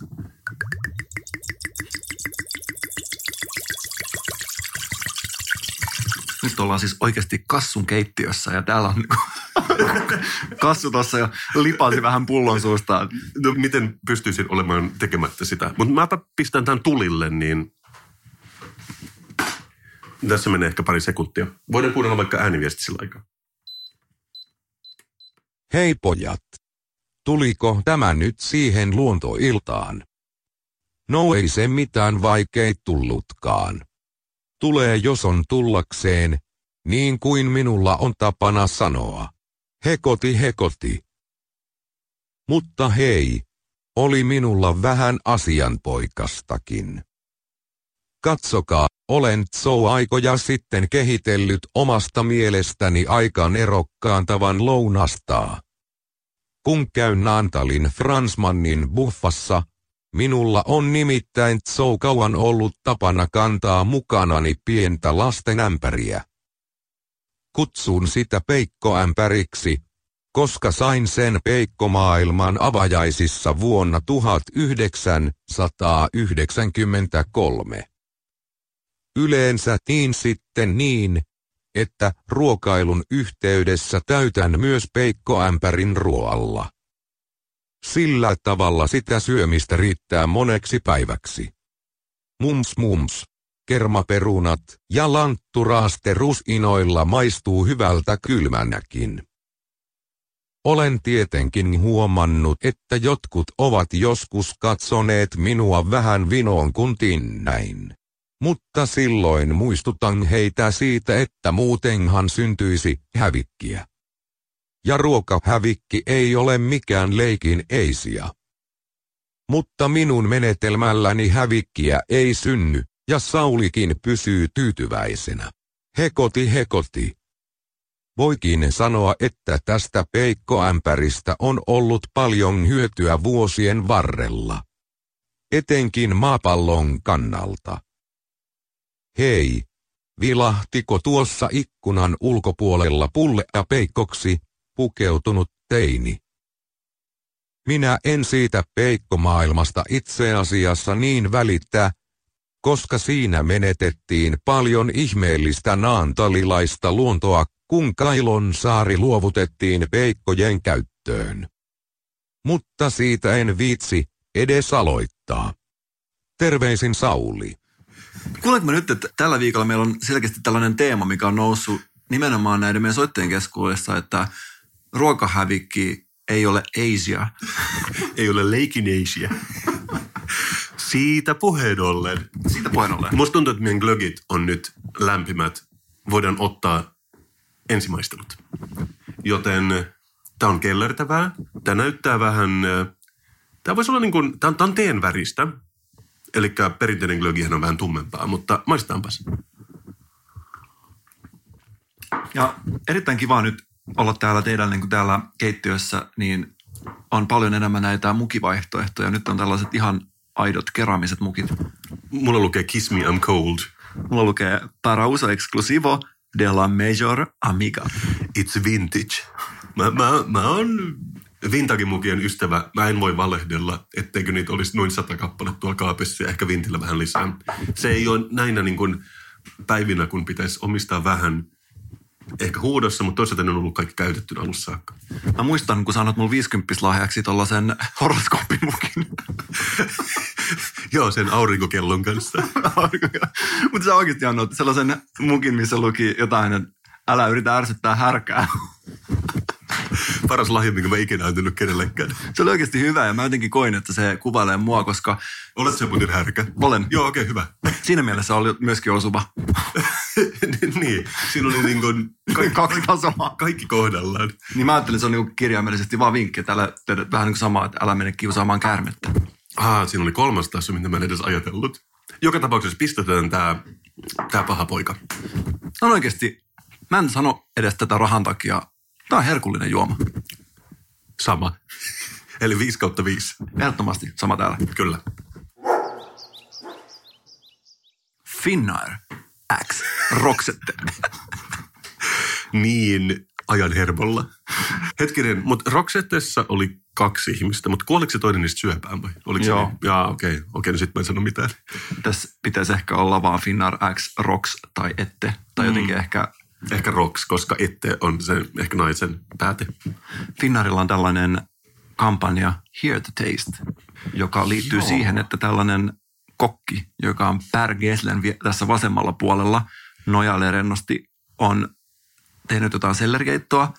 Nyt ollaan siis oikeasti kassun keittiössä ja täällä on niinku Kassu tuossa jo lipasi vähän pullon suustaan. No miten pystyisin olemaan tekemättä sitä? Mutta mäpä pistän tämän tulille, niin tässä menee ehkä pari sekuntia. Voidaan kuunnella vaikka ääniviesti sillä aikaa. Hei pojat. Tuliko tämä nyt siihen luontoiltaan? No ei se mitään vaikeit tullutkaan. Tulee jos on tullakseen, niin kuin minulla on tapana sanoa. Hekoti hekoti. Mutta hei, oli minulla vähän asianpoikastakin. Katsokaa, olen Tso-aikoja sitten kehitellyt omasta mielestäni aika nerokkaan tavan lounastaa. Kun käyn Naantalin Fransmannin buffassa, minulla on nimittäin Tso kauan ollut tapana kantaa mukanani pientä lasten ämpäriä. Kutsun sitä peikkoämpäriksi, koska sain sen peikkomaailman avajaisissa vuonna tuhatyhdeksänsataayhdeksänkymmentäkolme. Yleensä tiin sitten niin, että ruokailun yhteydessä täytän myös peikkoämpärin ruoalla. Sillä tavalla sitä syömistä riittää moneksi päiväksi. Mums mums, kermaperunat ja lantturaaste rusinoilla maistuu hyvältä kylmänäkin. Olen tietenkin huomannut, että jotkut ovat joskus katsoneet minua vähän vinoon kun tinnäin. Mutta silloin muistutan heitä siitä, että muutenhan syntyisi hävikkiä. Ja ruokahävikki ei ole mikään leikin eisiä. Mutta minun menetelmälläni hävikkiä ei synny, ja Saulikin pysyy tyytyväisenä. Hekoti hekoti. Voikin sanoa, että tästä peikkoämpäristä on ollut paljon hyötyä vuosien varrella. Etenkin maapallon kannalta. Hei, vilahtiko tuossa ikkunan ulkopuolella pullea peikkoksi pukeutunut teini? Minä en siitä peikkomaailmasta itse asiassa niin välittää, koska siinä menetettiin paljon ihmeellistä naantalilaista luontoa, kun Kailon saari luovutettiin peikkojen käyttöön. Mutta siitä en viitsi edes aloittaa. Terveisin Sauli. Kuulenko mä nyt, että tällä viikolla meillä on selkeästi tällainen teema, mikä on noussut nimenomaan näiden meidän soittajien keskuudessa, että ruokahävikki ei ole Asia. Ei ole leikin Asia. Siitä puheen ollen. Siitä puheen ollen. Musta tuntuu, että meidän glögit on nyt lämpimät. Voidaan ottaa ensimaistelut. Joten tää on kellertävää. Tää näyttää vähän, tää voisi olla niin kuin, tää on, tää on teen väristä. Eli perinteinen glögihän on vähän tummempaa, mutta maistetaanpas. Ja erittäin kiva nyt olla täällä teidän niin kuin täällä keittiössä, niin on paljon enemmän näitä mukivaihtoehtoja. Nyt on tällaiset ihan aidot keramiset mukit. Mulla lukee Kiss Me I'm Cold. Mulla lukee Para uso exclusivo de la Major Amiga. It's vintage. Mä, mä, mä oon vintage-mukien ystävä. Mä en voi valehdella, etteikö niitä olisi noin sata kappaletta tuolla kaapissa ja ehkä vintillä vähän lisää. Se ei ole näinä niin kuin päivinä, kun pitäisi omistaa vähän ehkä huudossa, mutta toisaalta ne on ollut kaikki käytettynä alussa saakka. Mä muistan, kun sanot mulla viisikymppislahjaksi tollasen horoskooppimukin. Joo, sen aurinkokellon kanssa. Mutta sä oikeasti annoit sellaisen mukin, missä luki jotain, että älä yritä ärsyttää härkää. Paras lahja, minkä mä ikinä antanut kenellekään. Se oli oikeasti hyvä ja mä jotenkin koin, että se kuvailee mua, koska... Olet sä muuten härkä? Olen. Joo, okei, okay, hyvä. Siinä mielessä oli myöskin osuva. Niin, siinä oli niin kuin... Kaikki, kaksi tasoa. Kaikki kohdallaan. Niin mä ajattelin, että se on niin kirjaimellisesti vaan vinkki, että älä, vähän niin kuin sama, että älä mene kiusaamaan käärmettä. Ah, siinä oli kolmas taso, mitä mä en edes ajatellut. Joka tapauksessa pistetään tää, tää paha poika. No oikeasti, mä en sano edes tätä rahan takia. Tää on herkullinen juoma. Sama. Eli viisi kautta viisi. Ehdottomasti, sama täällä. Kyllä. Finnair X Roxette. Niin, ajan hermolla. Hetkinen, mutta Roxettessa oli kaksi ihmistä, mutta kuoliko se toinen niistä syöpään vai? Oliko Joo. Se niin? Jaa, okei. Okay. Okei, no sit mä en sano mitään. Tässä pitäisi ehkä olla vaan Finnair X Rox tai ette. Tai jotenkin mm. ehkä Ehkä Rox, koska ette on se ehkä naisen pääte. Finnairilla on tällainen kampanja Here to Taste, joka liittyy Joo. siihen, että tällainen kokki, joka on Per Gesslen tässä vasemmalla puolella, nojailee rennosti, on tehnyt jotain sellerikeittoa.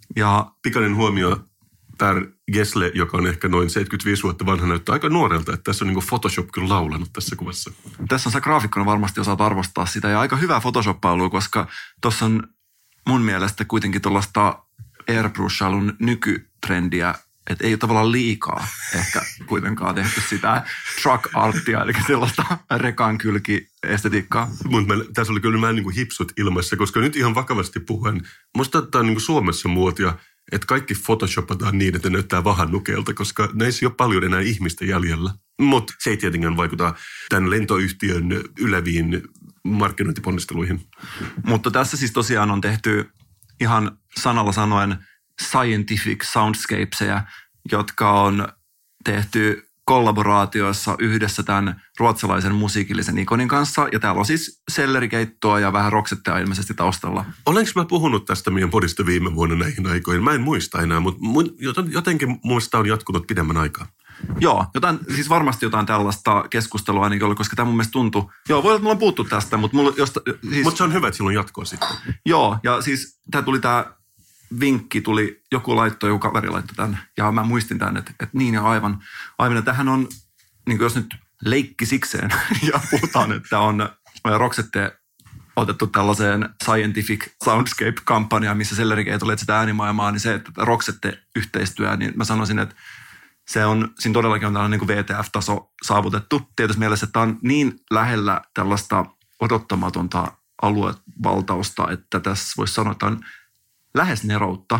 Ja pikainen huomio, Per Gessle, joka on ehkä noin seitsemänkymmentäviisi vuotta vanha, näyttää aika nuorelta, että tässä on niin Photoshop kyllä laulanut tässä kuvassa. Tässä on sä graafikkona varmasti osaat arvostaa sitä ja aika hyvää photoshoppailuä, koska tuossa on mun mielestä kuitenkin tuollaista airbrushallun nykytrendiä, että ei ole tavallaan liikaa ehkä kuitenkaan tehty sitä truck artia, eli sellaista rekan kylki-estetiikkaa. Mutta tässä oli kyllä mä niin kuin hipsut ilmassa, koska nyt ihan vakavasti puhuen, musta tämä on niin kuin Suomessa muotia, että kaikki photoshopataan niin, että ne näyttää vahannukeelta, koska näissä ei ole paljon enää ihmistä jäljellä. Mutta se ei tietenkään vaikuta tämän lentoyhtiön yleviin markkinointiponnisteluihin. Mutta tässä siis tosiaan on tehty ihan sanalla sanoen scientific soundscapeseja, jotka on tehty kollaboraatioissa yhdessä tämän ruotsalaisen musiikillisen ikonin kanssa. Ja täällä on siis sellerikeittoa ja vähän roksettea ilmeisesti taustalla. Olenko mä puhunut tästä meidän podista viime vuonna näihin aikoihin? Mä en muista enää, mutta jotenkin muista on jatkunut pidemmän aikaa. Joo, jotain, siis varmasti jotain tällaista keskustelua ainakin oli, koska tämä mun mielestä tuntui. Joo, voi olla, että mulla on puhuttu tästä, mutta mulla josta, siis... Mutta se on hyvä, että silloin jatkoa sitten. Joo, ja siis tämä tuli tämä vinkki, tuli, joku laittoi, joku kaveri laittoi tämän, ja mä muistin tämän, että, että niin ja aivan. Aivan, tähän on, niin kuin jos nyt leikki sikseen, ja puhutaan, että on Roxette otettu tällaiseen scientific soundscape-kampanjaan, missä sellerikeet oli sitä äänimaailmaa, niin se, että Roxette-yhteistyö, niin mä sanoisin, että se on, siinä todellakin on tällainen niin kuin V T F-taso saavutettu. Tietysti mielessä, että tämä on niin lähellä tällaista odottamatonta aluevaltausta, että tässä voisi sanoa, että on lähes neroutta.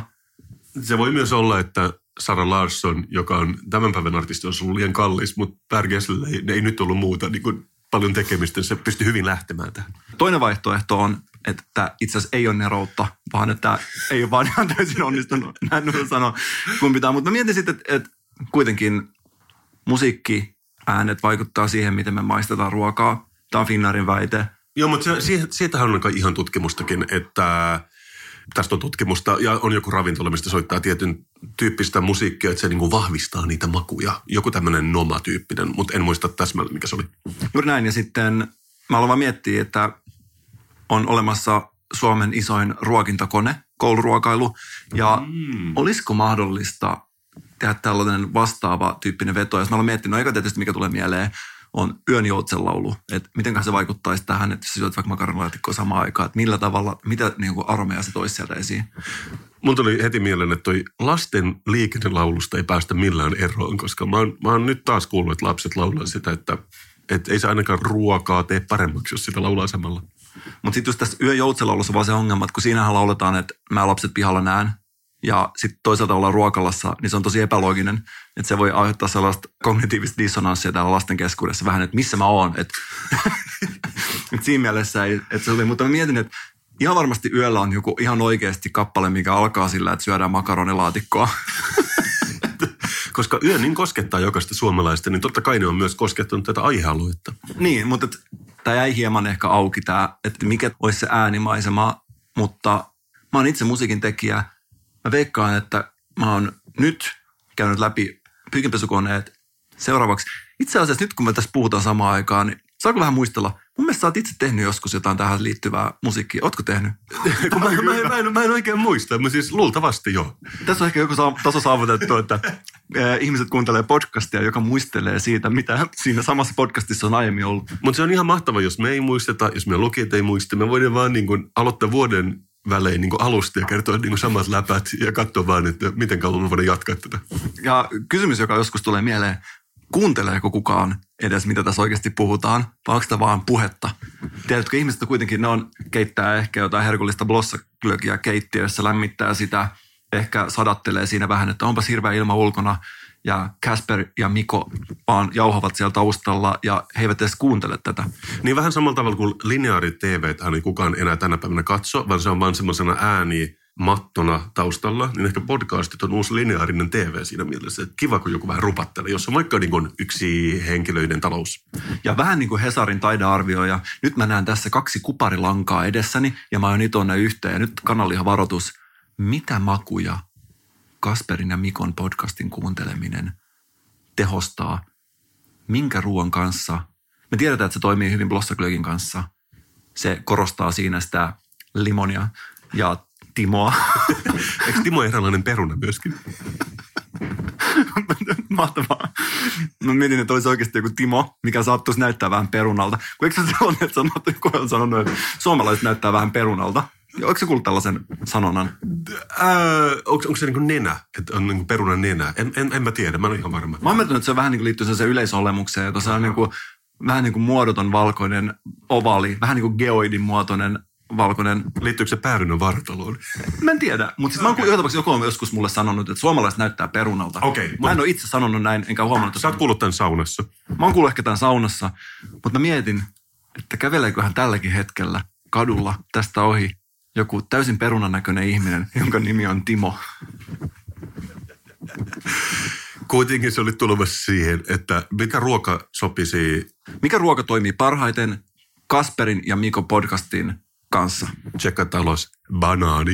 Se voi myös olla, että Sara Larsson, joka on tämän päivän artisti, on ollut liian kallis, mutta Per Gessle ei, ei nyt ollut muuta niin kuin paljon tekemistä. Se pystyi hyvin lähtemään tähän. Toinen vaihtoehto on, että itse asiassa ei ole neroutta, vaan että ei ole vaan ihan täysin onnistunut. Näin en sanoa, kun pitää. Mutta mä mietin sitten, että, että kuitenkin musiikkiäänet vaikuttaa siihen, miten me maistetaan ruokaa. Tämä on Finnairin väite. Joo, mutta se, siitähän on ihan tutkimustakin, että tästä on tutkimusta ja on joku ravintola, mistä soittaa tietyn tyyppistä musiikkia, että se niin kuin vahvistaa niitä makuja. Joku tämmöinen Noma-tyyppinen, mutta en muista täsmälleen, mikä se oli. Juuri näin, ja sitten mä aloin vaan miettiä, että on olemassa Suomen isoin ruokintakone, kouluruokailu, ja mm. olisiko mahdollista tehdä tällainen vastaava tyyppinen veto. Jos mä olen miettinyt, no eikä tietysti mikä tulee mieleen, on yön joutsenlaulu. Että mitenköhän se vaikuttaisi tähän, että jos syöt vaikka makaronilaatikkoa samaan aikaan, että millä tavalla, mitä niin kuin aromeja se toisi sieltä esiin. Mun tuli heti mieleen, että toi lasten liikennelaulusta ei päästä millään eroon, koska mä oon, mä oon nyt taas kuullut, että lapset laulaa sitä, että, että ei se ainakaan ruokaa tee paremmaksi, jos sitä laulaa samalla. Mutta sitten just tässä yön joutsenlaulussa vaan se ongelma, että kun siinähän lauletaan, että mä lapset pihalla näen, ja sitten toisaalta ollaan ruokalassa, niin se on tosi epälooginen, että se voi aiheuttaa sellaista kognitiivista dissonanssia täällä lasten keskuudessa vähän, että missä mä oon. Että et siinä mielessä ei, että se oli, mutta mä mietin, että ihan varmasti yöllä on joku ihan oikeasti kappale, mikä alkaa sillä, että syödään makaronilaatikkoa. Koska yö niin koskettaa jokaista suomalaista, niin totta kai ne on myös koskettanut tätä aihealuetta. Niin, mutta tämä jäi hieman ehkä auki tämä, että mikä olisi se äänimaisema, mutta mä oon itse musiikin tekijä. Mä veikkaan, että mä oon nyt käynyt läpi pyykinpesukoneet seuraavaksi. Itse asiassa nyt kun me tässä puhutaan samaan aikaan, niin saako vähän muistella? Mun mielestä sä oot itse tehnyt joskus jotain tähän liittyvää musiikkia. Ootko tehnyt? mä, mä, mä, mä, en, mä en oikein muista, mä siis luultavasti joo. Tässä on ehkä joku taso saavutettu, että ihmiset kuuntelee podcastia, joka muistelee siitä, mitä siinä samassa podcastissa on aiemmin ollut. Mutta se on ihan mahtava, jos me ei muisteta, jos me lukijat ei muista. Me voidaan vaan niin kuin aloittaa vuoden välein niin alusta ja kertoa niin samat läpät ja katsoa vaan, että miten kauan me voidaan jatkaa tätä. Ja kysymys, joka joskus tulee mieleen, kuunteleeko kukaan edes, mitä tässä oikeasti puhutaan, vai onko tämä vaan puhetta? Tiedätkö, ihmiset kuitenkin, ne on keittää ehkä jotain herkullista blossaglögiä keittiössä, lämmittää sitä, ehkä sadattelee siinä vähän, että onpas hirveä ilma ulkona, ja Kasper ja Miko vaan jauhavat siellä taustalla, ja he eivät edes kuuntele tätä. Niin vähän samalla tavalla kuin lineaari T V, hän ei kukaan enää tänä päivänä katso, vaan se on vaan semmoisena ääni mattona taustalla, niin ehkä podcastit on uusi lineaarinen T V siinä mielessä. Että kiva, kun joku vähän rupattelee, jos on vaikka niin kuin yksi henkilöiden talous. Ja vähän niin kuin Hesarin taidearvioija. Nyt mä näen tässä kaksi kuparilankaa edessäni ja mä oon nyt ne yhteen. Ja nyt kanalihan varoitus. Mitä makuja Kasperin ja Mikon podcastin kuunteleminen tehostaa? Minkä ruoan kanssa? Me tiedetään, että se toimii hyvin blossaglögin kanssa. Se korostaa siinä sitä limonia ja Timoa. Eikö Timo erilainen peruna myöskin? Mahtavaa. Mä mietin, että olisi oikeasti joku Timo, mikä saattuisi näyttää vähän perunalta. Kun eikö se sellainen, että sanot, kun on sanonut, että suomalaiset näyttää vähän perunalta? Onko se kuullut tällaisen sanonnan? Äh, onko, onko se niin kuin nenä? Että on niin kuin perunan nenä? En, en, en mä tiedä, mä en ole ihan varma. Mä oon miettinyt, että se vähän niin kuin liittyy sellaiseen yleisolemukseen, että se on niin kuin, vähän niin kuin muodoton valkoinen ovaali, vähän niin kuin geoidin muotoinen valkoinen. Liittyykö se päärynän vartaloon? Mä en tiedä, mutta siis mä oon okay. joku on joskus mulle sanonut, että suomalaiset näyttää perunalta. Okay, mä en ole itse sanonut näin, enkä huomannut. Sä oot kuullut tämän saunassa. Mä oon kuullut ehkä tämän saunassa, mutta mä mietin, että käveleeköhän tälläkin hetkellä kadulla tästä ohi joku täysin perunan näköinen ihminen, jonka nimi on Timo. Kuitenkin se oli tulemassa siihen, että mikä ruoka sopisi... Mikä ruoka toimii parhaiten Kasperin ja Mikon podcastin kanssa? Tsekata alas banaani.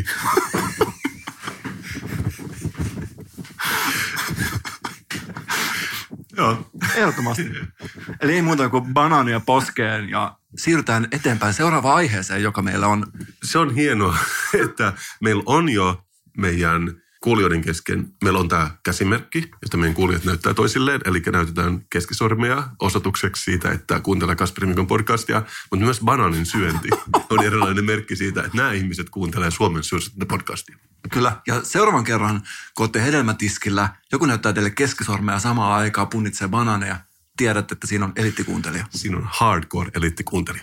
Joo. Ehdottomasti. Eli ei muuta kuin banaania poskeen ja siirrytään eteenpäin seuraavaan aiheeseen, joka meillä on. Se on hienoa, että meillä on jo meidän kuulijoiden kesken, meillä on tämä käsimerkki, josta meidän kuulijat näyttää toisilleen, eli näytetään keskisormea osoitukseksi siitä, että kuuntelee Kasperin Mikon podcastia, mutta myös banaanin syönti on erilainen merkki siitä, että nämä ihmiset kuuntelee Suomen suosittua podcastia. Kyllä, ja seuraavan kerran, kun olette hedelmätiskillä, joku näyttää teille keskisormea samaan aikaan, punnitsee banaaneja, tiedät, että siinä on eliittikuuntelija. Siinä on hardcore eliittikuuntelija.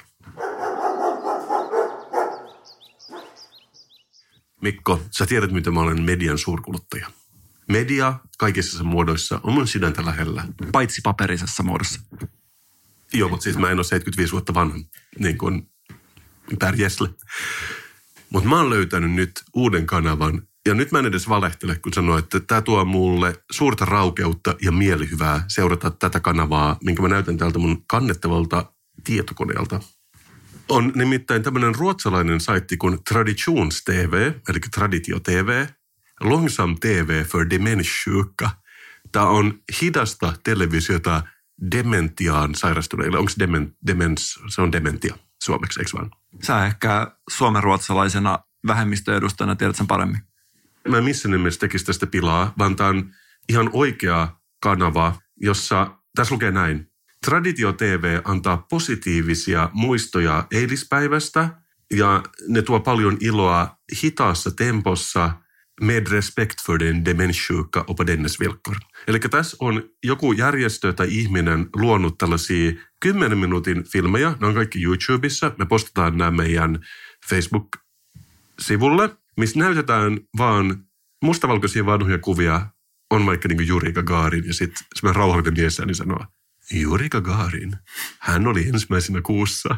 Mikko, sä tiedät, mitä mä olen median suurkuluttaja. Media kaikissa sen muodoissa on mun sydäntä lähellä. Paitsi paperisessa muodossa. Joo, mutta siis mä en ole seitsemänkymmentäviisi vuotta vanha, niin kuin Per Gessle. Mutta mä oon löytänyt nyt uuden kanavan, ja nyt mä en edes valehtele, kun sanoin, että tää tuo mulle suurta raukeutta ja mielihyvää seurata tätä kanavaa, minkä mä näytän täältä mun kannettavalta tietokoneelta. On nimittäin tämmöinen ruotsalainen saitti kuin Traditions T V, eli Traditio T V, Långsam T V för demenssjuka. Tämä on hidasta televisiota dementiaan sairastuneille. Onko demen, demens, se on dementia suomeksi, eikö vaan? Sä ehkä suomenruotsalaisena vähemmistöedustajana tiedät sen paremmin. Mä en missään nimessä tekisi tästä pilaa, vaan tämä on ihan oikea kanava, jossa, tässä lukee näin. Traditio T V antaa positiivisia muistoja eilispäivästä ja ne tuo paljon iloa hitaassa tempossa med respekt för den demenssjuka och på dennes villkor. Eli tässä on joku järjestö tai ihminen luonut tällaisia kymmenen minuutin filmejä. Ne on kaikki YouTubessa. Me postataan nämä meidän Facebook-sivulle, missä näytetään vaan mustavalkoisia vanhoja kuvia. On vaikka niin kuin Juri Gagarin ja sitten semmoinen rauhallinen mies niin sanoo, Juri Gagarin, hän oli ensimmäisenä kuussa.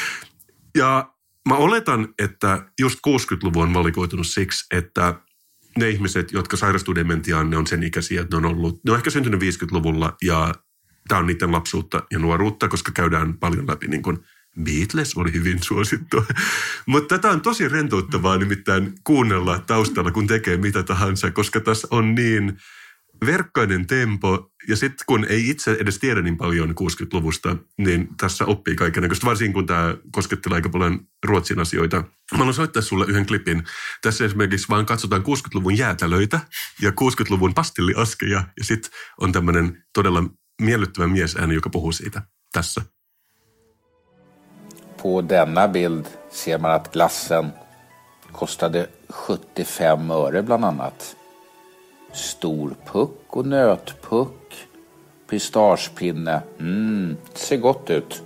Ja mä oletan, että just kuusikymmentäluvun on valikoitunut siksi, että ne ihmiset, jotka sairastuu dementiaan, ne on sen ikäisiä, että ne on ollut, ne on ehkä syntynyt viisikymmentäluvulla ja tämä on niiden lapsuutta ja nuoruutta, koska käydään paljon läpi niin kuin Beatles oli hyvin suosittu. Mutta tätä on tosi rentouttavaa nimittäin kuunnella taustalla, kun tekee mitä tahansa, koska tässä on niin verkkainen tempo, ja sitten kun ei itse edes tiedä niin paljon kuusikymmentäluvusta, niin tässä oppii kaikennäköistä, varsinkin kun tämä koskettelee aika paljon Ruotsin asioita. Mä haluan soittaa sulle yhden klipin. Tässä esimerkiksi vaan katsotaan kuusikymmentäluvun jäätälöitä ja kuusikymmentäluvun pastilliaskeja, ja sitten on tämmöinen todella miellyttävä miesääni, joka puhuu siitä tässä. På denna bild ser man att glassen kostade sjuttiofem öre bland annat. Stor puck och nötpuck. Pistagepinne. Mm, ser gott ut.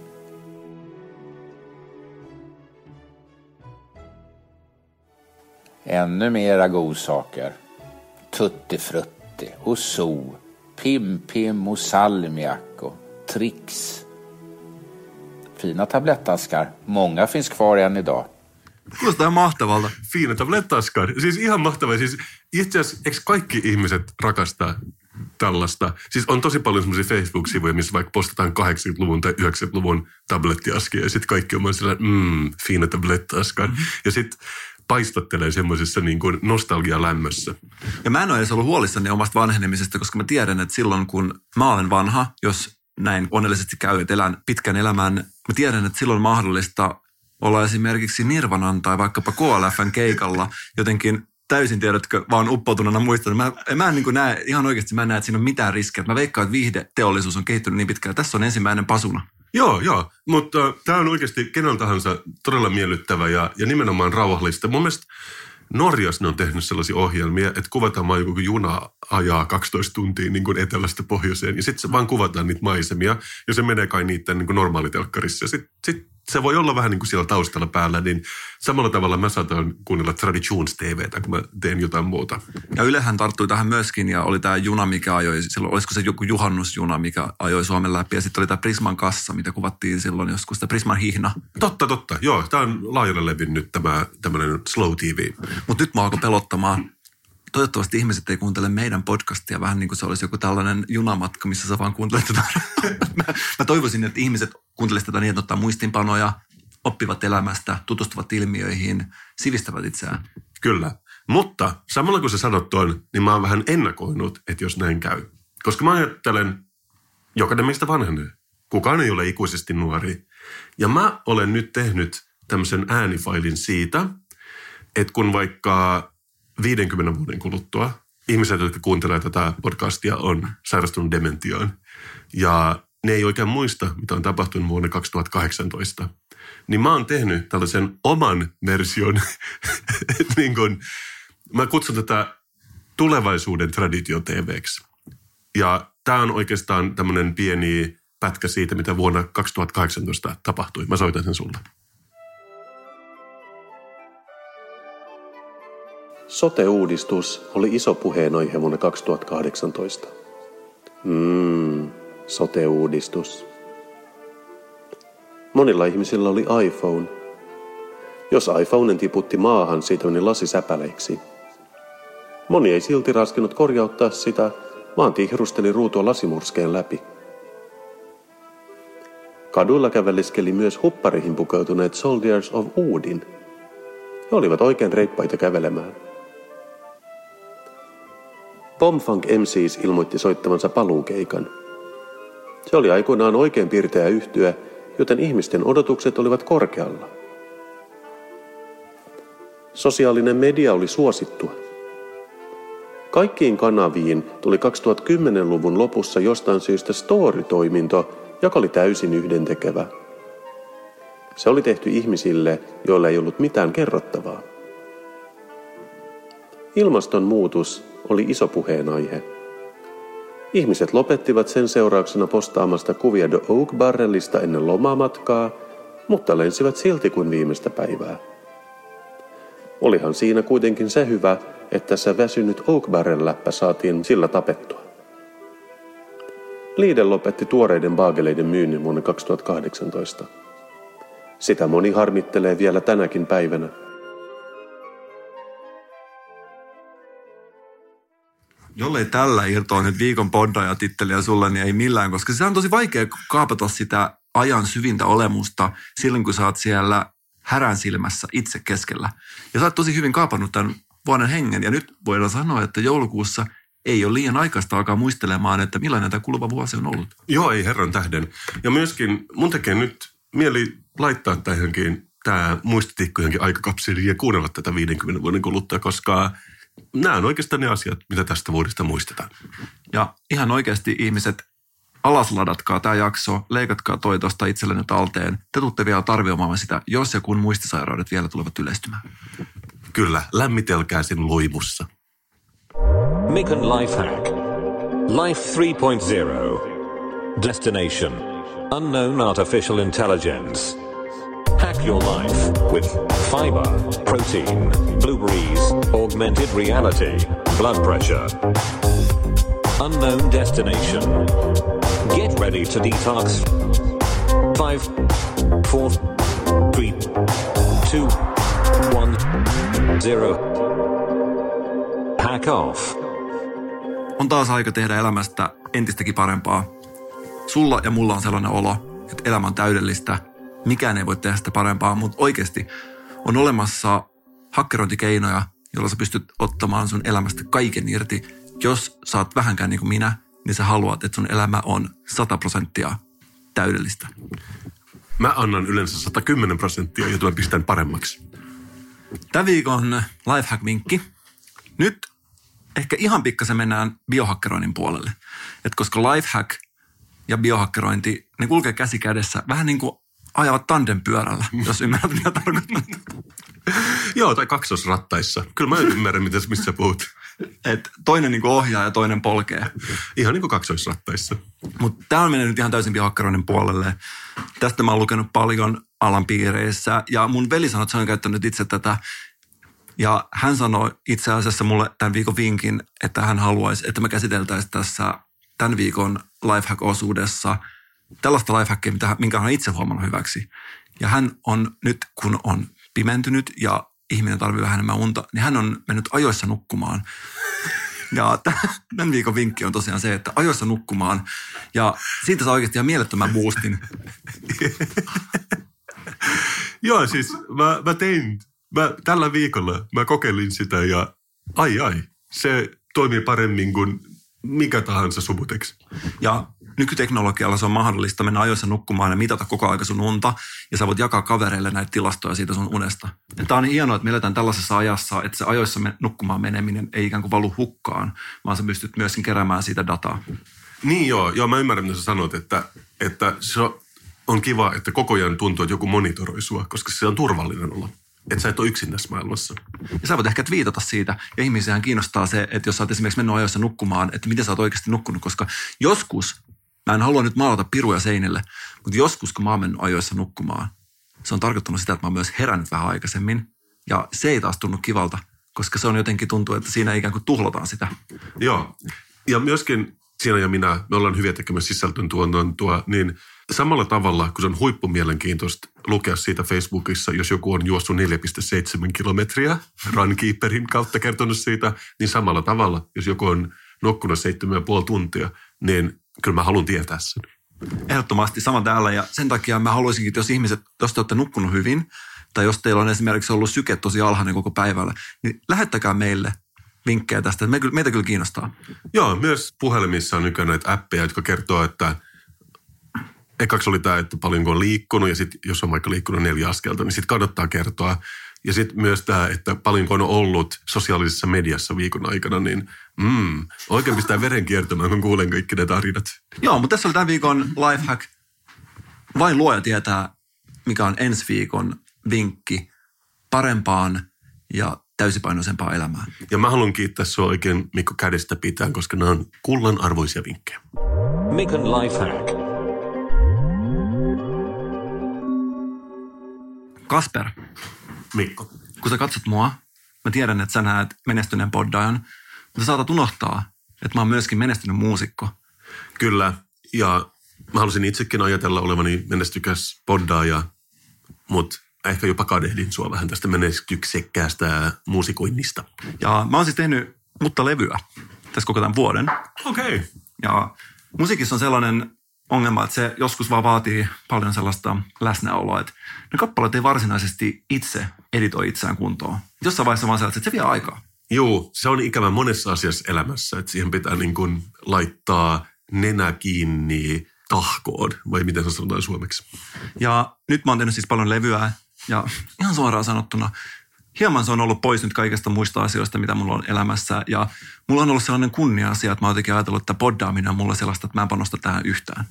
Ännu mera godsaker. Tutti frutti och so. Pim pim och salmiak och Trix. Fina tablettaskar. Många finns kvar än idag. Kuulostaa ihan mahtavalta. Fina tablettaskar. Siis ihan mahtavaa. Siis itse asiassa, eikö kaikki ihmiset rakastaa tällaista? Siis on tosi paljon semmoisia Facebook-sivuja, missä vaikka postataan kahdeksankymmentäluvun tai yhdeksänkymmentäluvun tablettiaskia ja sitten kaikki on sellainen, mmm, Fina tablettaskar. Mm-hmm. Ja sitten paistattelee semmoisessa niin kuin nostalgialämmössä. Ja mä en ole edes ollut huolissani omasta vanhenemisesta, koska mä tiedän, että silloin kun mä olen vanha, jos näin onnellisesti käy, että elän pitkän elämän, mä tiedän, että silloin on mahdollista olla esimerkiksi Nirvanan tai vaikkapa K L F:n keikalla jotenkin täysin, tiedätkö, vaan uppoutuneena muistan. Mä, mä en niin kuin näe, ihan oikeasti mä en näe, että siinä on mitään riskejä. Mä veikkaan, että viihdeteollisuus on kehittynyt niin pitkään. Tässä on ensimmäinen pasuna. Joo, joo. Mutta äh, tämä on oikeasti kenellä tahansa todella miellyttävä ja, ja nimenomaan rauhallista. Mun mielestä Norjassa ne on tehnyt sellaisia ohjelmia, että kuvataan vaan joku juna ajaa kaksitoista tuntia niin kuin etelästä pohjoiseen. Ja sitten se vaan kuvataan niitä maisemia ja se menee kai niiden niin kuin normaalitelkkarissa. Ja sitten sit se voi olla vähän niin kuin siellä taustalla päällä, niin samalla tavalla mä saatan kuunnella Traditions-T V:tä, kun mä teen jotain muuta. Ja Ylehän tarttui tähän myöskin ja oli tämä juna, mikä ajoi, silloin olisiko se joku juhannusjuna, mikä ajoi Suomen läpi. Ja sitten oli tämä Prisman kassa, mitä kuvattiin silloin joskus, tämä Prisman hihna. Totta, totta. Joo, tämä on laajalle levinnyt tämä tämmöinen slow T V. Mutta nyt mä alkoi pelottamaan. Toivottavasti ihmiset ei kuuntele meidän podcastia vähän niin kuin se olisi joku tällainen junamatka, missä sä vaan kuuntelet tätä. mä, mä toivoisin, että ihmiset kuuntelisivat tätä niin, että ottaa muistinpanoja, oppivat elämästä, tutustuvat ilmiöihin, sivistävät itseään. Kyllä, mutta samalla kun sä sanot tuon, niin mä oon vähän ennakoinut, että jos näin käy. Koska mä ajattelen, jokainen meistä vanhenee. Kukaan ei ole ikuisesti nuori. Ja mä olen nyt tehnyt tämmöisen äänifailin siitä, että kun vaikka viidenkymmenen vuoden kuluttua ihmiset, jotka kuuntelee tätä podcastia, on sairastunut dementiaan. Ja ne ei oikein muista, mitä on tapahtunut vuonna kaksituhattakahdeksantoista. Niin mä oon tehnyt tällaisen oman version. niin kun, mä kutsun tätä tulevaisuuden traditio T V:ksi. Ja tää on oikeastaan tämmöinen pieni pätkä siitä, mitä vuonna kaksituhattakahdeksantoista tapahtui. Mä soitan sen sulle. Sote-uudistus oli iso puheenaihe vuonna kaksituhattakahdeksantoista. Mmm, sote-uudistus. Monilla ihmisillä oli iPhone. Jos iPhoneen tiputti maahan, siitä meni lasi säpäleiksi. Moni ei silti raskinut korjauttaa sitä, vaan tihrusteli ruutua lasimurskeen läpi. Kaduilla kävelleskeli myös hupparihin pukeutuneet Soldiers of Odin. He olivat oikein reippaita kävelemään. Bombfunk M Cs ilmoitti soittavansa paluukeikan. Se oli aikoinaan oikein pirteä yhtye, joten ihmisten odotukset olivat korkealla. Sosiaalinen media oli suosittua. Kaikkiin kanaviin tuli kaksituhattakymmenluvun lopussa jostain syystä story-toiminto, joka oli täysin yhdentekevä. Se oli tehty ihmisille, joilla ei ollut mitään kerrottavaa. Ilmastonmuutos oli iso puheenaihe. Ihmiset lopettivat sen seurauksena postaamasta kuvia The Oak Barrelista ennen lomamatkaa, mutta lensivät silti kuin viimeistä päivää. Olihan siinä kuitenkin se hyvä, että se väsynyt Oak Barrel-läppä saatiin sillä tapettua. Lidl lopetti tuoreiden baageleiden myynnin vuonna kaksituhattakahdeksantoista. Sitä moni harmittelee vielä tänäkin päivänä. Jollei tällä irtoa nyt viikon poddaja-titteliä sulle, niin ei millään, koska se on tosi vaikea kaapata sitä ajan syvintä olemusta silloin, kun sä oot siellä härän silmässä itse keskellä. Ja sä oot tosi hyvin kaapannut tämän vuoden hengen, ja nyt voidaan sanoa, että joulukuussa ei ole liian aikaista alkaa muistelemaan, että millainen tämä kuluva vuosi on ollut. Joo, ei herran tähden. Ja myöskin mun tekee nyt mieli laittaa tähänkin tämä muistitikku johonkin aikakapseliin ja kuunnella tätä viidenkymmenen vuoden kuluttua, koska nämä on oikeastaan ne asiat, mitä tästä vuodesta muistetaan. Ja ihan oikeasti ihmiset, alasladatkaa tämä jakso, leikatkaa toi tuosta itsellenne talteen. Te tuutte vielä tarvioimaan sitä, jos ja kun muistisairaudet vielä tulevat yleistymään. Kyllä, lämmitelkää sen loimussa. Mikon Lifehack. Life three point oh. Destination. Unknown artificial intelligence. Hack your life with fiber, protein, blueberries, augmented reality, blood pressure. Unknown destination. Get ready to detox. Five, four, three, two, point oh. Hack off. On taas aika tehdä elämästä entistäkin parempaa. Sulla ja mulla on sellainen olo, että elämä on täydellistä. Mikään ei voi tehdä sitä parempaa, mutta oikeasti on olemassa hakkerointikeinoja, joilla sä pystyt ottamaan sun elämästä kaiken irti. Jos sä oot vähänkään niin kuin minä, niin sä haluat, että sun elämä on sata prosenttia täydellistä. Mä annan yleensä sata kymmenen prosenttia, jota mä pistän paremmaksi. Tämän viikon lifehack-vinkki. Nyt ehkä ihan pikkasen mennään biohakkeroinnin puolelle. Et koska lifehack ja biohakkerointi, ne kulkee käsi kädessä vähän niin kuin ajavat tandempyörällä, jos ymmärrät mitä tarkoittaa. Joo, tai kaksosrattaissa. Kyllä mä ymmärrän, mitä, mistä sä puhut. Et toinen niin kuin ohjaa ja toinen polkee. Ihan niin kuin kaksoisrattaissa. Mutta tämä on mennyt nyt ihan täysin biohakkeroinnin puolelle. Tästä mä oon lukenut paljon alan piireissä. Ja mun veli sanoi, että se on käyttänyt itse tätä. Ja hän sanoi itse asiassa mulle tämän viikon vinkin, että hän haluaisi, että me käsiteltäisiin tässä tämän viikon lifehack-osuudessa tällaista lifehackia, minkä hän on itse huomannut hyväksi. Ja hän on nyt, kun on pimentynyt ja ihminen tarvitsee vähän enemmän unta, niin hän on mennyt ajoissa nukkumaan. Ja tämän viikon vinkki on tosiaan se, että ajoissa nukkumaan. Ja siitä saa oikeasti ihan mielettömän boostin. Joo, siis mä, mä tein, mä, tällä viikolla mä kokeilin sitä ja ai ai, se toimii paremmin kuin mikä tahansa Subutex. Ja nykyteknologialla se on mahdollista mennä ajoissa nukkumaan ja mitata koko aika sun unta, ja sä voit jakaa kavereille näitä tilastoja siitä sun unesta. Ja tää on niin hienoa, että me eletään tällaisessa ajassa, että se ajoissa nukkumaan meneminen ei ikään kuin valu hukkaan, vaan sä pystyt myöskin keräämään siitä dataa. Niin joo, joo mä ymmärrän, mitä sä sanot, että, että se on kiva, että koko ajan tuntuu, että joku monitoroi sua, koska se on turvallinen olla. Että sä et ole yksin tässä maailmassa. Ja sä voit ehkä twiitata siitä. Ja ihmisiähän kiinnostaa se, että jos sä oot esimerkiksi mennyt ajoissa nukkumaan, että miten sä oot oikeasti nukkunut. Koska joskus, mä en halua nyt maalata piruja seinille, mutta joskus kun mä oon mennyt ajoissa nukkumaan, se on tarkoittanut sitä, että mä oon myös herännyt vähän aikaisemmin. Ja se ei taas tunnu kivalta, koska se on jotenkin tuntuu, että siinä ikään kuin tuhlataan sitä. Joo. Ja myöskin siinä ja minä, me ollaan hyviä tekemässä sisältöntuotantoa, niin samalla tavalla, kun se on huippumielenkiintoista lukea siitä Facebookissa, jos joku on juossut neljä pilkku seitsemän kilometriä Runkeeperin kautta kertonut siitä, niin samalla tavalla, jos joku on nukkunut seitsemän ja puoli tuntia, niin kyllä mä haluan tietää sen. Ehdottomasti sama täällä, ja sen takia mä haluaisinkin, että jos ihmiset, jos te olette nukkunut hyvin, tai jos teillä on esimerkiksi ollut syke tosi alhainen koko päivällä, niin lähettäkää meille vinkkejä tästä. Meitä kyllä kiinnostaa. Joo, myös puhelimissa on nykyään näitä appeja, jotka kertoo, että ekaksi oli tämä, että paljonko on liikkunut, ja sitten jos on vaikka liikkunut neljä askelta, niin sitten kannattaa kertoa. Ja sitten myös tämä, että paljonko on ollut sosiaalisessa mediassa viikon aikana, niin mm, oikein pistää veren kiertämään, kun kuulen kaikki ne tarinat. Joo, mutta tässä oli tämän viikon lifehack. Vain luoja tietää, mikä on ensi viikon vinkki parempaan ja täysipainoisempaa elämää. Ja mä haluan kiittää sua oikein Mikko kädestä pitää, koska nämä on kullan arvoisia vinkkejä. Mikon lifehack. Kasper. Mikko. Kun sä katsot mua, mä tiedän, että sä näet menestyneen poddaajan, mutta sä saatat unohtaa, että mä oon myöskin menestynyt muusikko. Kyllä, ja mä halusin itsekin ajatella olevani menestykäs poddaaja, mutta ehkä jopa kadehdin sua vähän tästä menestyksekkäästä muusikoinnista. Ja mä oon siis tehnyt mutta levyä tässä koko tämän vuoden. Okei. Okay. Ja musiikissa on sellainen ongelma, että se joskus vaan vaatii paljon sellaista läsnäoloa, että ne kappaleet ei varsinaisesti itse editoi itseään kuntoon. Jossain vaiheessa vaan sellaista, että se vie aikaa. Joo, se on ikävä monessa asiassa elämässä, että siihen pitää niin kuin laittaa nenä kiinni tahkoon, vai miten se sanotaan suomeksi. Ja nyt mä oon tehnyt siis paljon levyä, ja ihan suoraan sanottuna, hieman se on ollut pois nyt kaikista muista asioista, mitä mulla on elämässä. Ja mulla on ollut sellainen kunnia-asia, että mä oon jotenkin ajatellut, että poddaaminen on mulla sellaista, että mä en panosta tähän yhtään.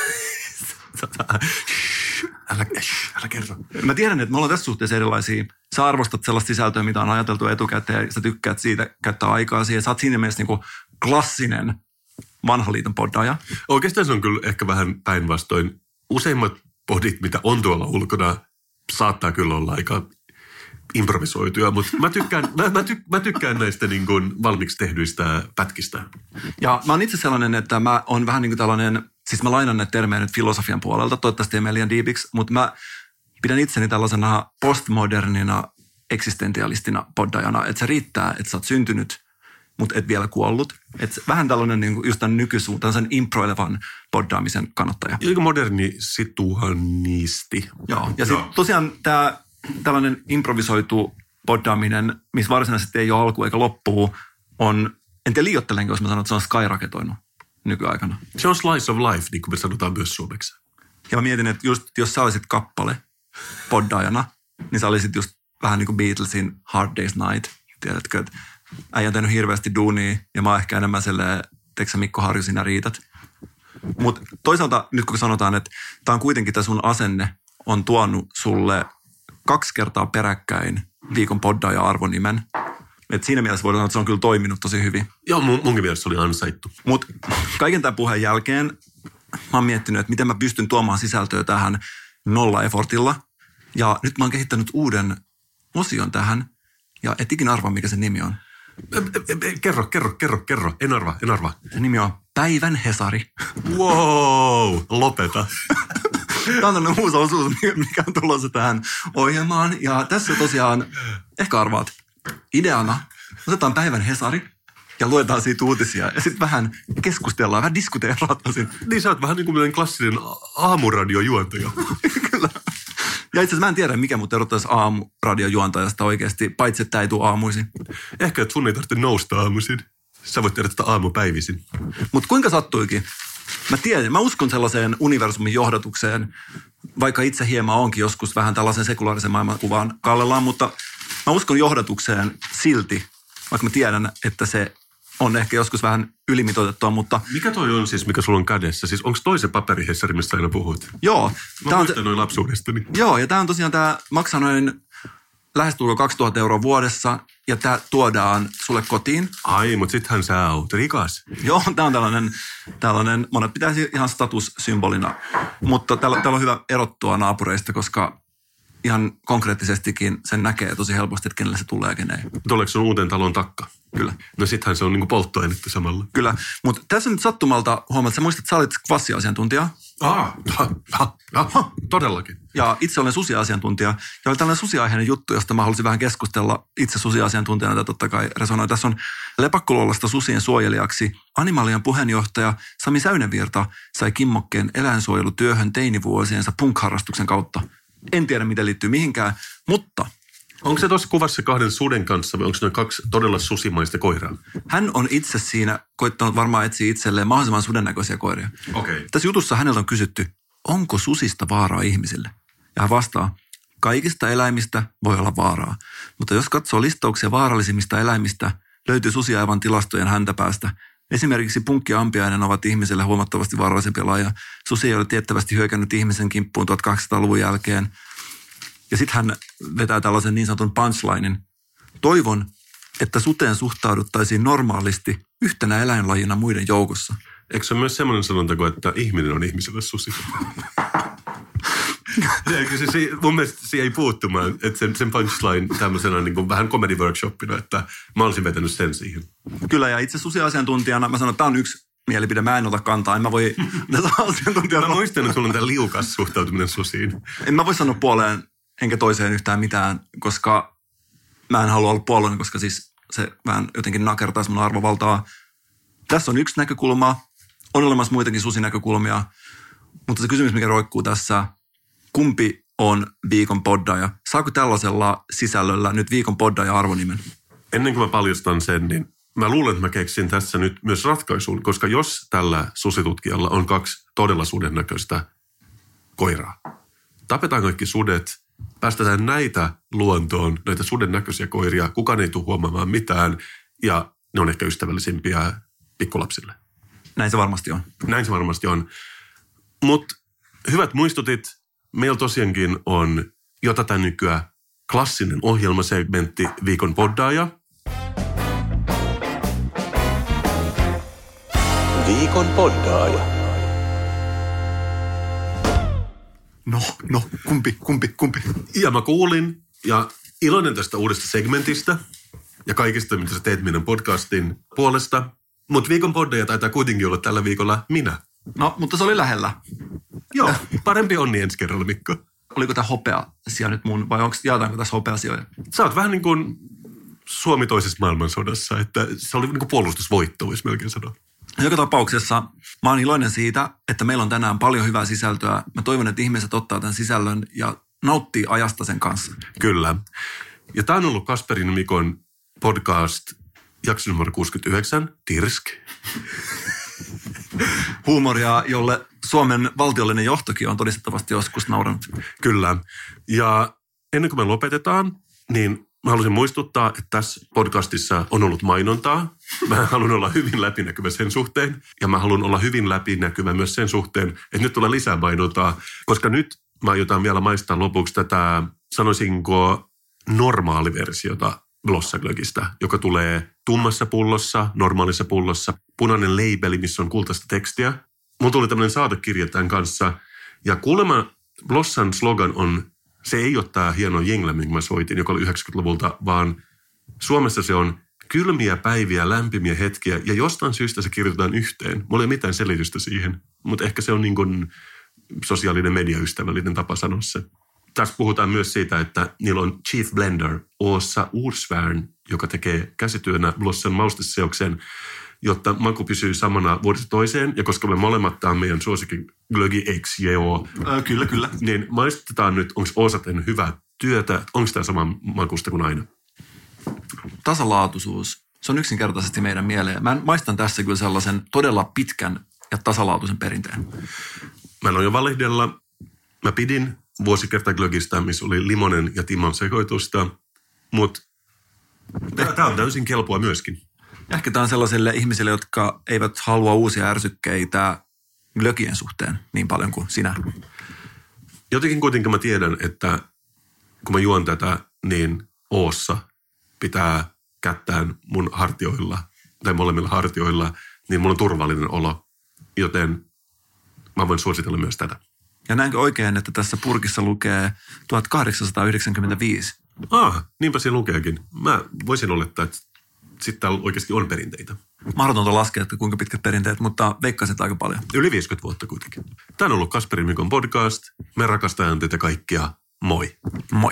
älä, älä kerro. Mä tiedän, että me ollaan tässä suhteessa erilaisia. Sä arvostat sellaista sisältöä, mitä on ajateltu etukäteen, ja sä tykkäät siitä käyttää aikaa siihen. Sä oot siinä mielessä niin kuin klassinen vanhan liiton poddaaja. Oikeastaan se on kyllä ehkä vähän päinvastoin. Useimmat podit, mitä on tuolla ulkona, saattaa kyllä olla aika improvisoituja, mutta mä tykkään, mä, mä, tyk, mä tykkään näistä niin kuin valmiiksi tehdyistä pätkistä. Ja mä oon itse sellainen, että mä oon vähän niin kuin tällainen, siis mä lainan näitä termejä nyt filosofian puolelta, toivottavasti ei mene liian diipiksi, mutta mä pidän itseni tällaisena postmodernina eksistentialistina poddajana, että se riittää, että sä oot syntynyt, mutta et vielä kuollut. Että vähän tällainen niin kuin just tämän nykysuuntaan, sen improilevan poddaamisen kannattaja. Eikö moderni situanisti? Joo, ja sitten tosiaan tämä tällainen improvisoitu poddaaminen, missä varsinaisesti ei ole alku eikä loppuu, on, en tiedä liioittelenko, jos mä sanon, että se on skyraketoinut nykyaikana. Se on slice of life, niin kuin me sanotaan myös suomeksi. Ja mä mietin, että just jos sä olisit kappale poddaajana, niin sä olisit just vähän niin kuin Beatlesin Hard Day's Night. Tiedätkö, että äijä on tehnyt hirveästi duunia ja mä oon ehkä enemmän silleen, teekö sä Mikko Harju, sinä riität. Mutta toisaalta nyt kun sanotaan, että tää on kuitenkin tämä sun asenne on tuonut sulle kaksi kertaa peräkkäin viikon poddaaja-arvonimen. Et siinä mielessä voidaan sanoa, että se on kyllä toiminut tosi hyvin. Joo, mun, munkin mielestä se oli ansaittu. Mutta kaiken tämän puheen jälkeen mä oon miettinyt, että miten mä pystyn tuomaan sisältöä tähän nolla effortilla. Ja nyt mä oon kehittänyt uuden osion tähän. Ja et ikinä arvaa, mikä se nimi on. Kerro, kerro, kerro, kerro. En arva, en arva. Se nimi on Päivän Hesari. Wow, lopeta. Tämä on tämmöinen uusi osuus, mikä on tulossa tähän ohjelmaan. Ja tässä tosiaan, ehkä arvaat, ideana otetaan Päivän Hesari ja luetaan siitä uutisia. Ja sitten vähän keskustellaan, vähän diskuteerataan. Niin sä oot vähän niin kuin klassinen aamuradiojuontaja. Kyllä. Ja itse asiassa mä en tiedä, mikä mut erottaisi aamuradiojuontajasta oikeasti, paitsi että ei tule aamuisin. Ehkä, että sun ei tarvitse nousta aamuisin. Sä voit tehdä tätä aamupäivisin. Mutta kuinka sattuikin? Mä tiedän, mä uskon sellaiseen universumin johdatukseen, vaikka itse hieman onkin joskus vähän tällaisen sekulaarisen maailmankuvaan kallellaan, mutta mä uskon johdatukseen silti, vaikka mä tiedän, että se on ehkä joskus vähän ylimitoitettua, mutta... Mikä toi on siis, mikä sulla on kädessä? Siis onko toi se paperihessari, mistä aina puhut? Joo. Mä muistan noin lapsuudestani. Joo, ja tää on tosiaan, tää maksaa noin lähestulkoon kaksituhatta euroa vuodessa, ja tää tuodaan sulle kotiin. Ai, mutta sittenhän sä oot rikas. Joo, tää on tällainen, tällainen monet pitäisi ihan statussymbolina, mutta täällä, täällä on hyvä erottua naapureista, koska ihan konkreettisestikin sen näkee tosi helposti, että kenelle se tulee ja keneen. Tuleeko sun uuteen talon takka? Kyllä. No sittenhän se on niinku polttoainetta samalla. Kyllä, mutta tässä nyt sattumalta huomaat, että sä muistat, että sä olit kvassiasiantuntija. Ah, ha, ha, todellakin. Ja itse olen susiasiantuntija. Ja oli tällainen susiaiheinen juttu, josta mä halusin vähän keskustella itse susiasiantuntijana, jota totta kai resonoi. Tässä on Lepakkoluolasta susien suojelijaksi Animalian puheenjohtaja Sami Säynävirta sai kimmokkeen eläinsuojelutyöhön teinivuosiensa punk-harrastuksen kautta. En tiedä, miten liittyy mihinkään, mutta... Onko se tuossa kuvassa kahden suden kanssa vai onko ne kaksi todella susimaista koiraa? Hän on itse siinä koittanut varmaan etsiä itselleen mahdollisimman sudennäköisiä koiria. Okei. Okay. Tässä jutussa häneltä on kysytty, onko susista vaaraa ihmisille? Ja hän vastaa, kaikista eläimistä voi olla vaaraa. Mutta jos katsoo listauksia vaarallisimmista eläimistä, löytyy susia aivan tilastojen häntäpäästä. Esimerkiksi punkki ja ampiainen ovat ihmisille huomattavasti vaarallisempia lajeja. Susi ei ole tiettävästi hyökännyt ihmisen kimppuun tuhatkahdeksansataaluvun jälkeen. Ja sitten hän vetää tällaisen niin sanotun punchlinen. Toivon, että suteen suhtauduttaisiin normaalisti yhtenä eläinlajina muiden joukossa. Eikö se ole myös semmoinen sanontako, että ihminen on ihmiselle susi? se, se, se, mun mielestä se ei puuttumaan, että sen, sen punchline tämmöisenä niin kuin vähän comedy workshopina, että mä olisin vetänyt sen siihen. Kyllä, ja itse susiasiantuntijana mä sanon, että tämä on yksi mielipide, mä en ota kantaa, en mä voi... mä muistan, että sulla on tämä liukas suhtautuminen susiin. En mä voi sanoa puoleen enkä toiseen yhtään mitään, koska mä en halua olla puolueinen, koska siis se vähän jotenkin nakertaisi mun arvovaltaa. Tässä on yksi näkökulma, on olemassa muitakin susinäkökulmia, mutta se kysymys, mikä roikkuu tässä, kumpi on viikon poddaaja? Saako tällaisella sisällöllä nyt viikon poddaaja arvonimen? Ennen kuin mä paljastan sen, niin mä luulen, että mä keksin tässä nyt myös ratkaisun, koska jos tällä susitutkijalla on kaksi todella sudennäköistä koiraa, tapetaan kaikki sudet, päästetään näitä luontoon, näitä suden näköisiä koiria, kukaan ei tule huomaamaan mitään ja ne on ehkä ystävällisimpiä pikkulapsille. Näin se varmasti on. Näin se varmasti on. Mutta hyvät muistutit, meillä tosiaankin on jo tätä nykyään klassinen ohjelmasegmentti Viikon poddaaja. Viikon poddaaja. No, no, kumpi, kumpi, kumpi. Ja mä kuulin ja iloinen tästä uudesta segmentistä ja kaikista, mitä sä teet meidän podcastin puolesta. Mutta viikon poddeja taitaa kuitenkin olla tällä viikolla minä. No, mutta se oli lähellä. Joo, parempi onni ensi kerralla, Mikko. oliko tämä hopea-asia nyt mun, vai onko, jaetaanko tässä hopea-asioja? Sä oot vähän niin kuin Suomi toisessa maailmansodassa, että se oli niin kuin puolustusvoitto, voisi melkein sanoa. Joka tapauksessa mä oon iloinen siitä, että meillä on tänään paljon hyvää sisältöä. Mä toivon, että ihmiset ottaa tämän sisällön ja nauttii ajasta sen kanssa. Kyllä. Ja tää on ollut Kasperin Mikon podcast jakso numero kuusikymmentäyhdeksän, Tirsk. Huumoria, jolle Suomen valtiollinen johtokin on todistettavasti joskus nauranut. Kyllä. Ja ennen kuin me lopetetaan, niin mä haluaisin muistuttaa, että tässä podcastissa on ollut mainontaa. Mä haluan olla hyvin läpinäkyvä sen suhteen. Ja mä haluan olla hyvin läpinäkyvä myös sen suhteen, että nyt tulee lisää mainontaa. Koska nyt mä aiotaan vielä maistaa lopuksi tätä, sanoisinko, normaaliversiota Blossaglögistä, joka tulee tummassa pullossa, normaalissa pullossa, punainen labeli, missä on kultaista tekstiä. Mun tuli tämmöinen saatekirja tämän kanssa. Ja kuulemma Blossan slogan on, se ei ole tämä hieno jingle, minkä mä soitin, joka oli yhdeksänkymmentäluvulta, vaan Suomessa se on kylmiä päiviä, lämpimiä hetkiä, ja jostain syystä se kirjoitetaan yhteen. Mulla ei mitään selitystä siihen, mutta ehkä se on niin kuin sosiaalinen mediaystävällinen tapa sanoa se. Tässä puhutaan myös siitä, että niillä on Chief Blender, Åsa Ursvärn, joka tekee käsityönä Blossan mausteseoksen, jotta maku pysyy samana vuodesta toiseen. Ja koska me molemmat tämä on meidän suosikin glögi X J O, Äh, kyllä, kyllä. niin maistetaan nyt, onko Åsa tehnyt hyvää työtä, onko tämä sama makusta kuin aina? Tasalaatuisuus. Se on yksinkertaisesti meidän mieleen. Mä maistan tässä kyllä sellaisen todella pitkän ja tasalaatuisen perinteen. Mä en ole jo valehdella. Mä pidin vuosikertaglögistä, missä oli limonen ja timon sekoitusta, mutta tämä on täysin kelpoa myöskin. Ehkä tämä on sellaisille ihmisille, jotka eivät halua uusia ärsykkeitä glögien suhteen niin paljon kuin sinä. Jotenkin kuitenkin mä tiedän, että kun mä juon tätä, niin Oossa pitää kättään mun hartioilla tai molemmilla hartioilla, niin mulla on turvallinen olo, joten mä voin suositella myös tätä. Ja näinkö oikein, että tässä purkissa lukee tuhatkahdeksansataayhdeksänkymmentäviisi? Ah, niinpä siinä lukeekin. Mä voisin olettaa, että sitten täällä oikeasti on perinteitä. Mahdotonta laskea, että kuinka pitkät perinteet, mutta veikkaisin aika paljon. Yli viisikymmentä vuotta kuitenkin. Tämä on ollut Kasperin Mikon podcast. Me rakastamme teitä kaikkia. Moi. Moi.